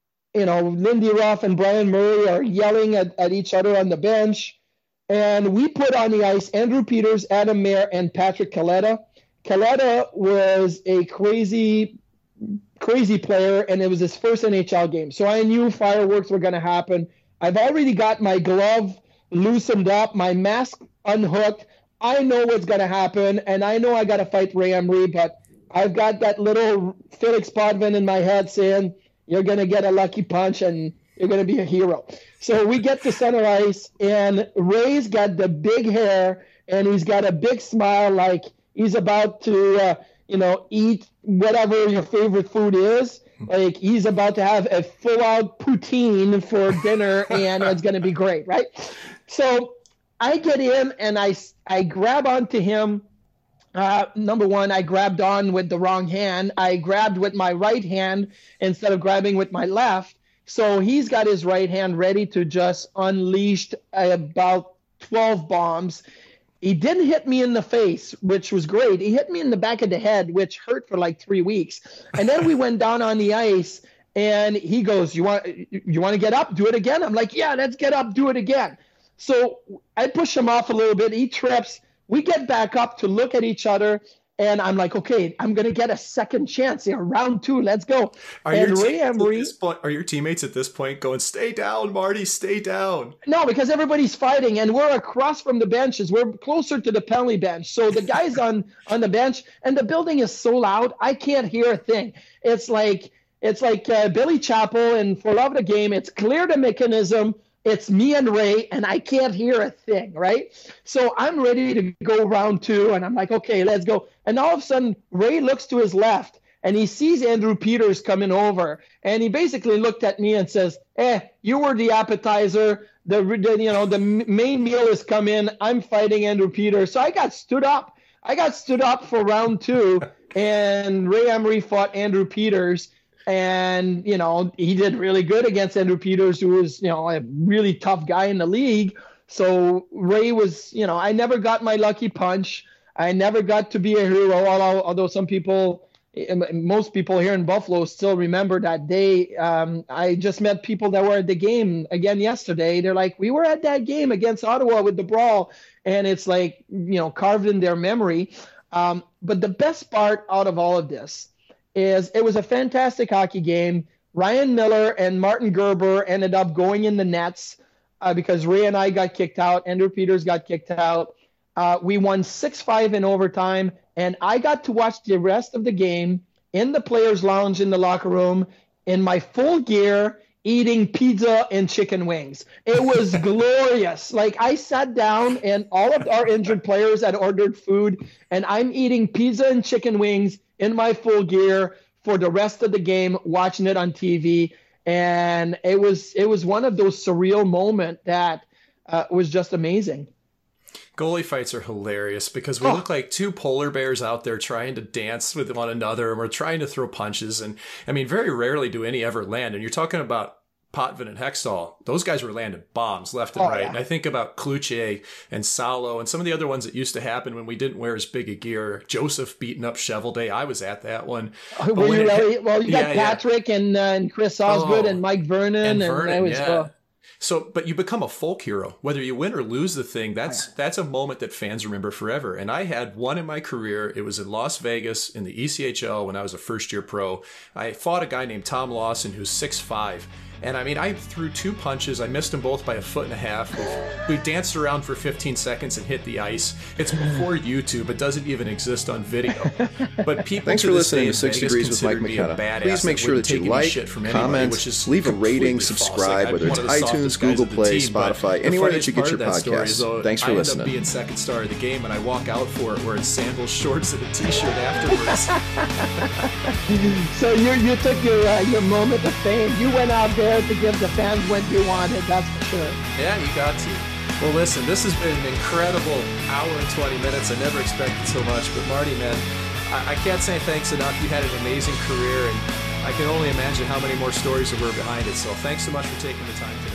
Lindy Ruff and Brian Murray are yelling at each other on the bench. And we put on the ice Andrew Peters, Adam Mayer, and Patrick Kaleta. Kaleta was a crazy player, and it was his first NHL game. So I knew fireworks were going to happen. I've already got my glove loosened up, my mask unhooked. I know what's going to happen, and I know I got to fight Ray Emery, but I've got that little Felix Potvin in my head saying, you're going to get a lucky punch and you're going to be a hero. So we get to center ice, and Ray's got the big hair, and he's got a big smile like he's about to, eat whatever your favorite food is. Like, he's about to have a full-out poutine for dinner, and it's going to be great, right? So I get in, and I grab onto him. Number one, I grabbed on with the wrong hand. I grabbed with my right hand instead of grabbing with my left. So he's got his right hand ready to just unleash about 12 bombs. He didn't hit me in the face, which was great. He hit me in the back of the head, which hurt for like 3 weeks. And then we went down on the ice, and he goes, you want to get up? Do it again? I'm like, yeah, let's get up, do it again. So I push him off a little bit. He trips. We get back up to look at each other, and I'm like, okay, I'm going to get a second chance here. Round 2, let's go. Are your teammates at this point going, stay down, Marty, stay down? No, because everybody's fighting, and we're across from the benches. We're closer to the penalty bench. So the guys on the bench, and the building is so loud, I can't hear a thing. It's like Billy Chappell and For Love of the Game. It's clear the mechanism. It's me and Ray, and I can't hear a thing, right? So I'm ready to go round 2, and I'm like, okay, let's go. And all of a sudden, Ray looks to his left, and he sees Andrew Peters coming over, and he basically looked at me and says, you were the appetizer. The main meal has come in. I'm fighting Andrew Peters. So I got stood up. For round 2, and Ray Emery fought Andrew Peters. And, he did really good against Andrew Peters, who was, a really tough guy in the league. So Ray was, I never got my lucky punch. I never got to be a hero, although most people here in Buffalo still remember that day. I just met people that were at the game again yesterday. They're like, we were at that game against Ottawa with the brawl. And it's like, carved in their memory. But the best part out of all of this is it was a fantastic hockey game. Ryan Miller and Martin Gerber ended up going in the nets because Ray and I got kicked out. Andrew Peters got kicked out. We won 6-5 in overtime, and I got to watch the rest of the game in the players' lounge in the locker room in my full gear eating pizza and chicken wings. It was glorious. Like, I sat down and all of our injured players had ordered food, and I'm eating pizza and chicken wings in my full gear for the rest of the game, watching it on TV. And it was one of those surreal moments that was just amazing. Goalie fights are hilarious because we look like two polar bears out there trying to dance with one another, and we're trying to throw punches. And I mean, very rarely do any ever land. And you're talking about Potvin and Hextall. Those guys were landing bombs left and right. Yeah. And I think about Cloutier and Salo and some of the other ones that used to happen when we didn't wear as big a gear. Joseph beating up Cheveldae. I was at that one. Were you really? Well, you got Patrick and Chris Osgood and Mike Vernon. So, but you become a folk hero, whether you win or lose the thing. That's a moment that fans remember forever. And I had one in my career. It was in Las Vegas in the ECHL when I was a first-year pro. I fought a guy named Tom Lawson who's 6'5". And I mean, I threw 2 punches. I missed them both by 1.5 feet. We danced around for 15 seconds and hit the ice. It's before YouTube. It doesn't even exist on video. But people Thanks for listening to 6 Degrees with Mike McKenna. Please make sure that you like, comment, leave a rating, subscribe, whether it's iTunes, Google Play, Spotify, anywhere that you get your podcasts. Thanks for listening. I end up being second star of the game, and I walk out for it wearing sandals, shorts, and a T-shirt afterwards. So you took your moment of fame. You went out there to give the fans what you wanted, that's for sure. Yeah, you got to. Well, listen, this has been an incredible hour and 20 minutes. I never expected so much, but Marty, man, I can't say thanks enough. You had an amazing career, and I can only imagine how many more stories there were behind it. So thanks so much for taking the time today.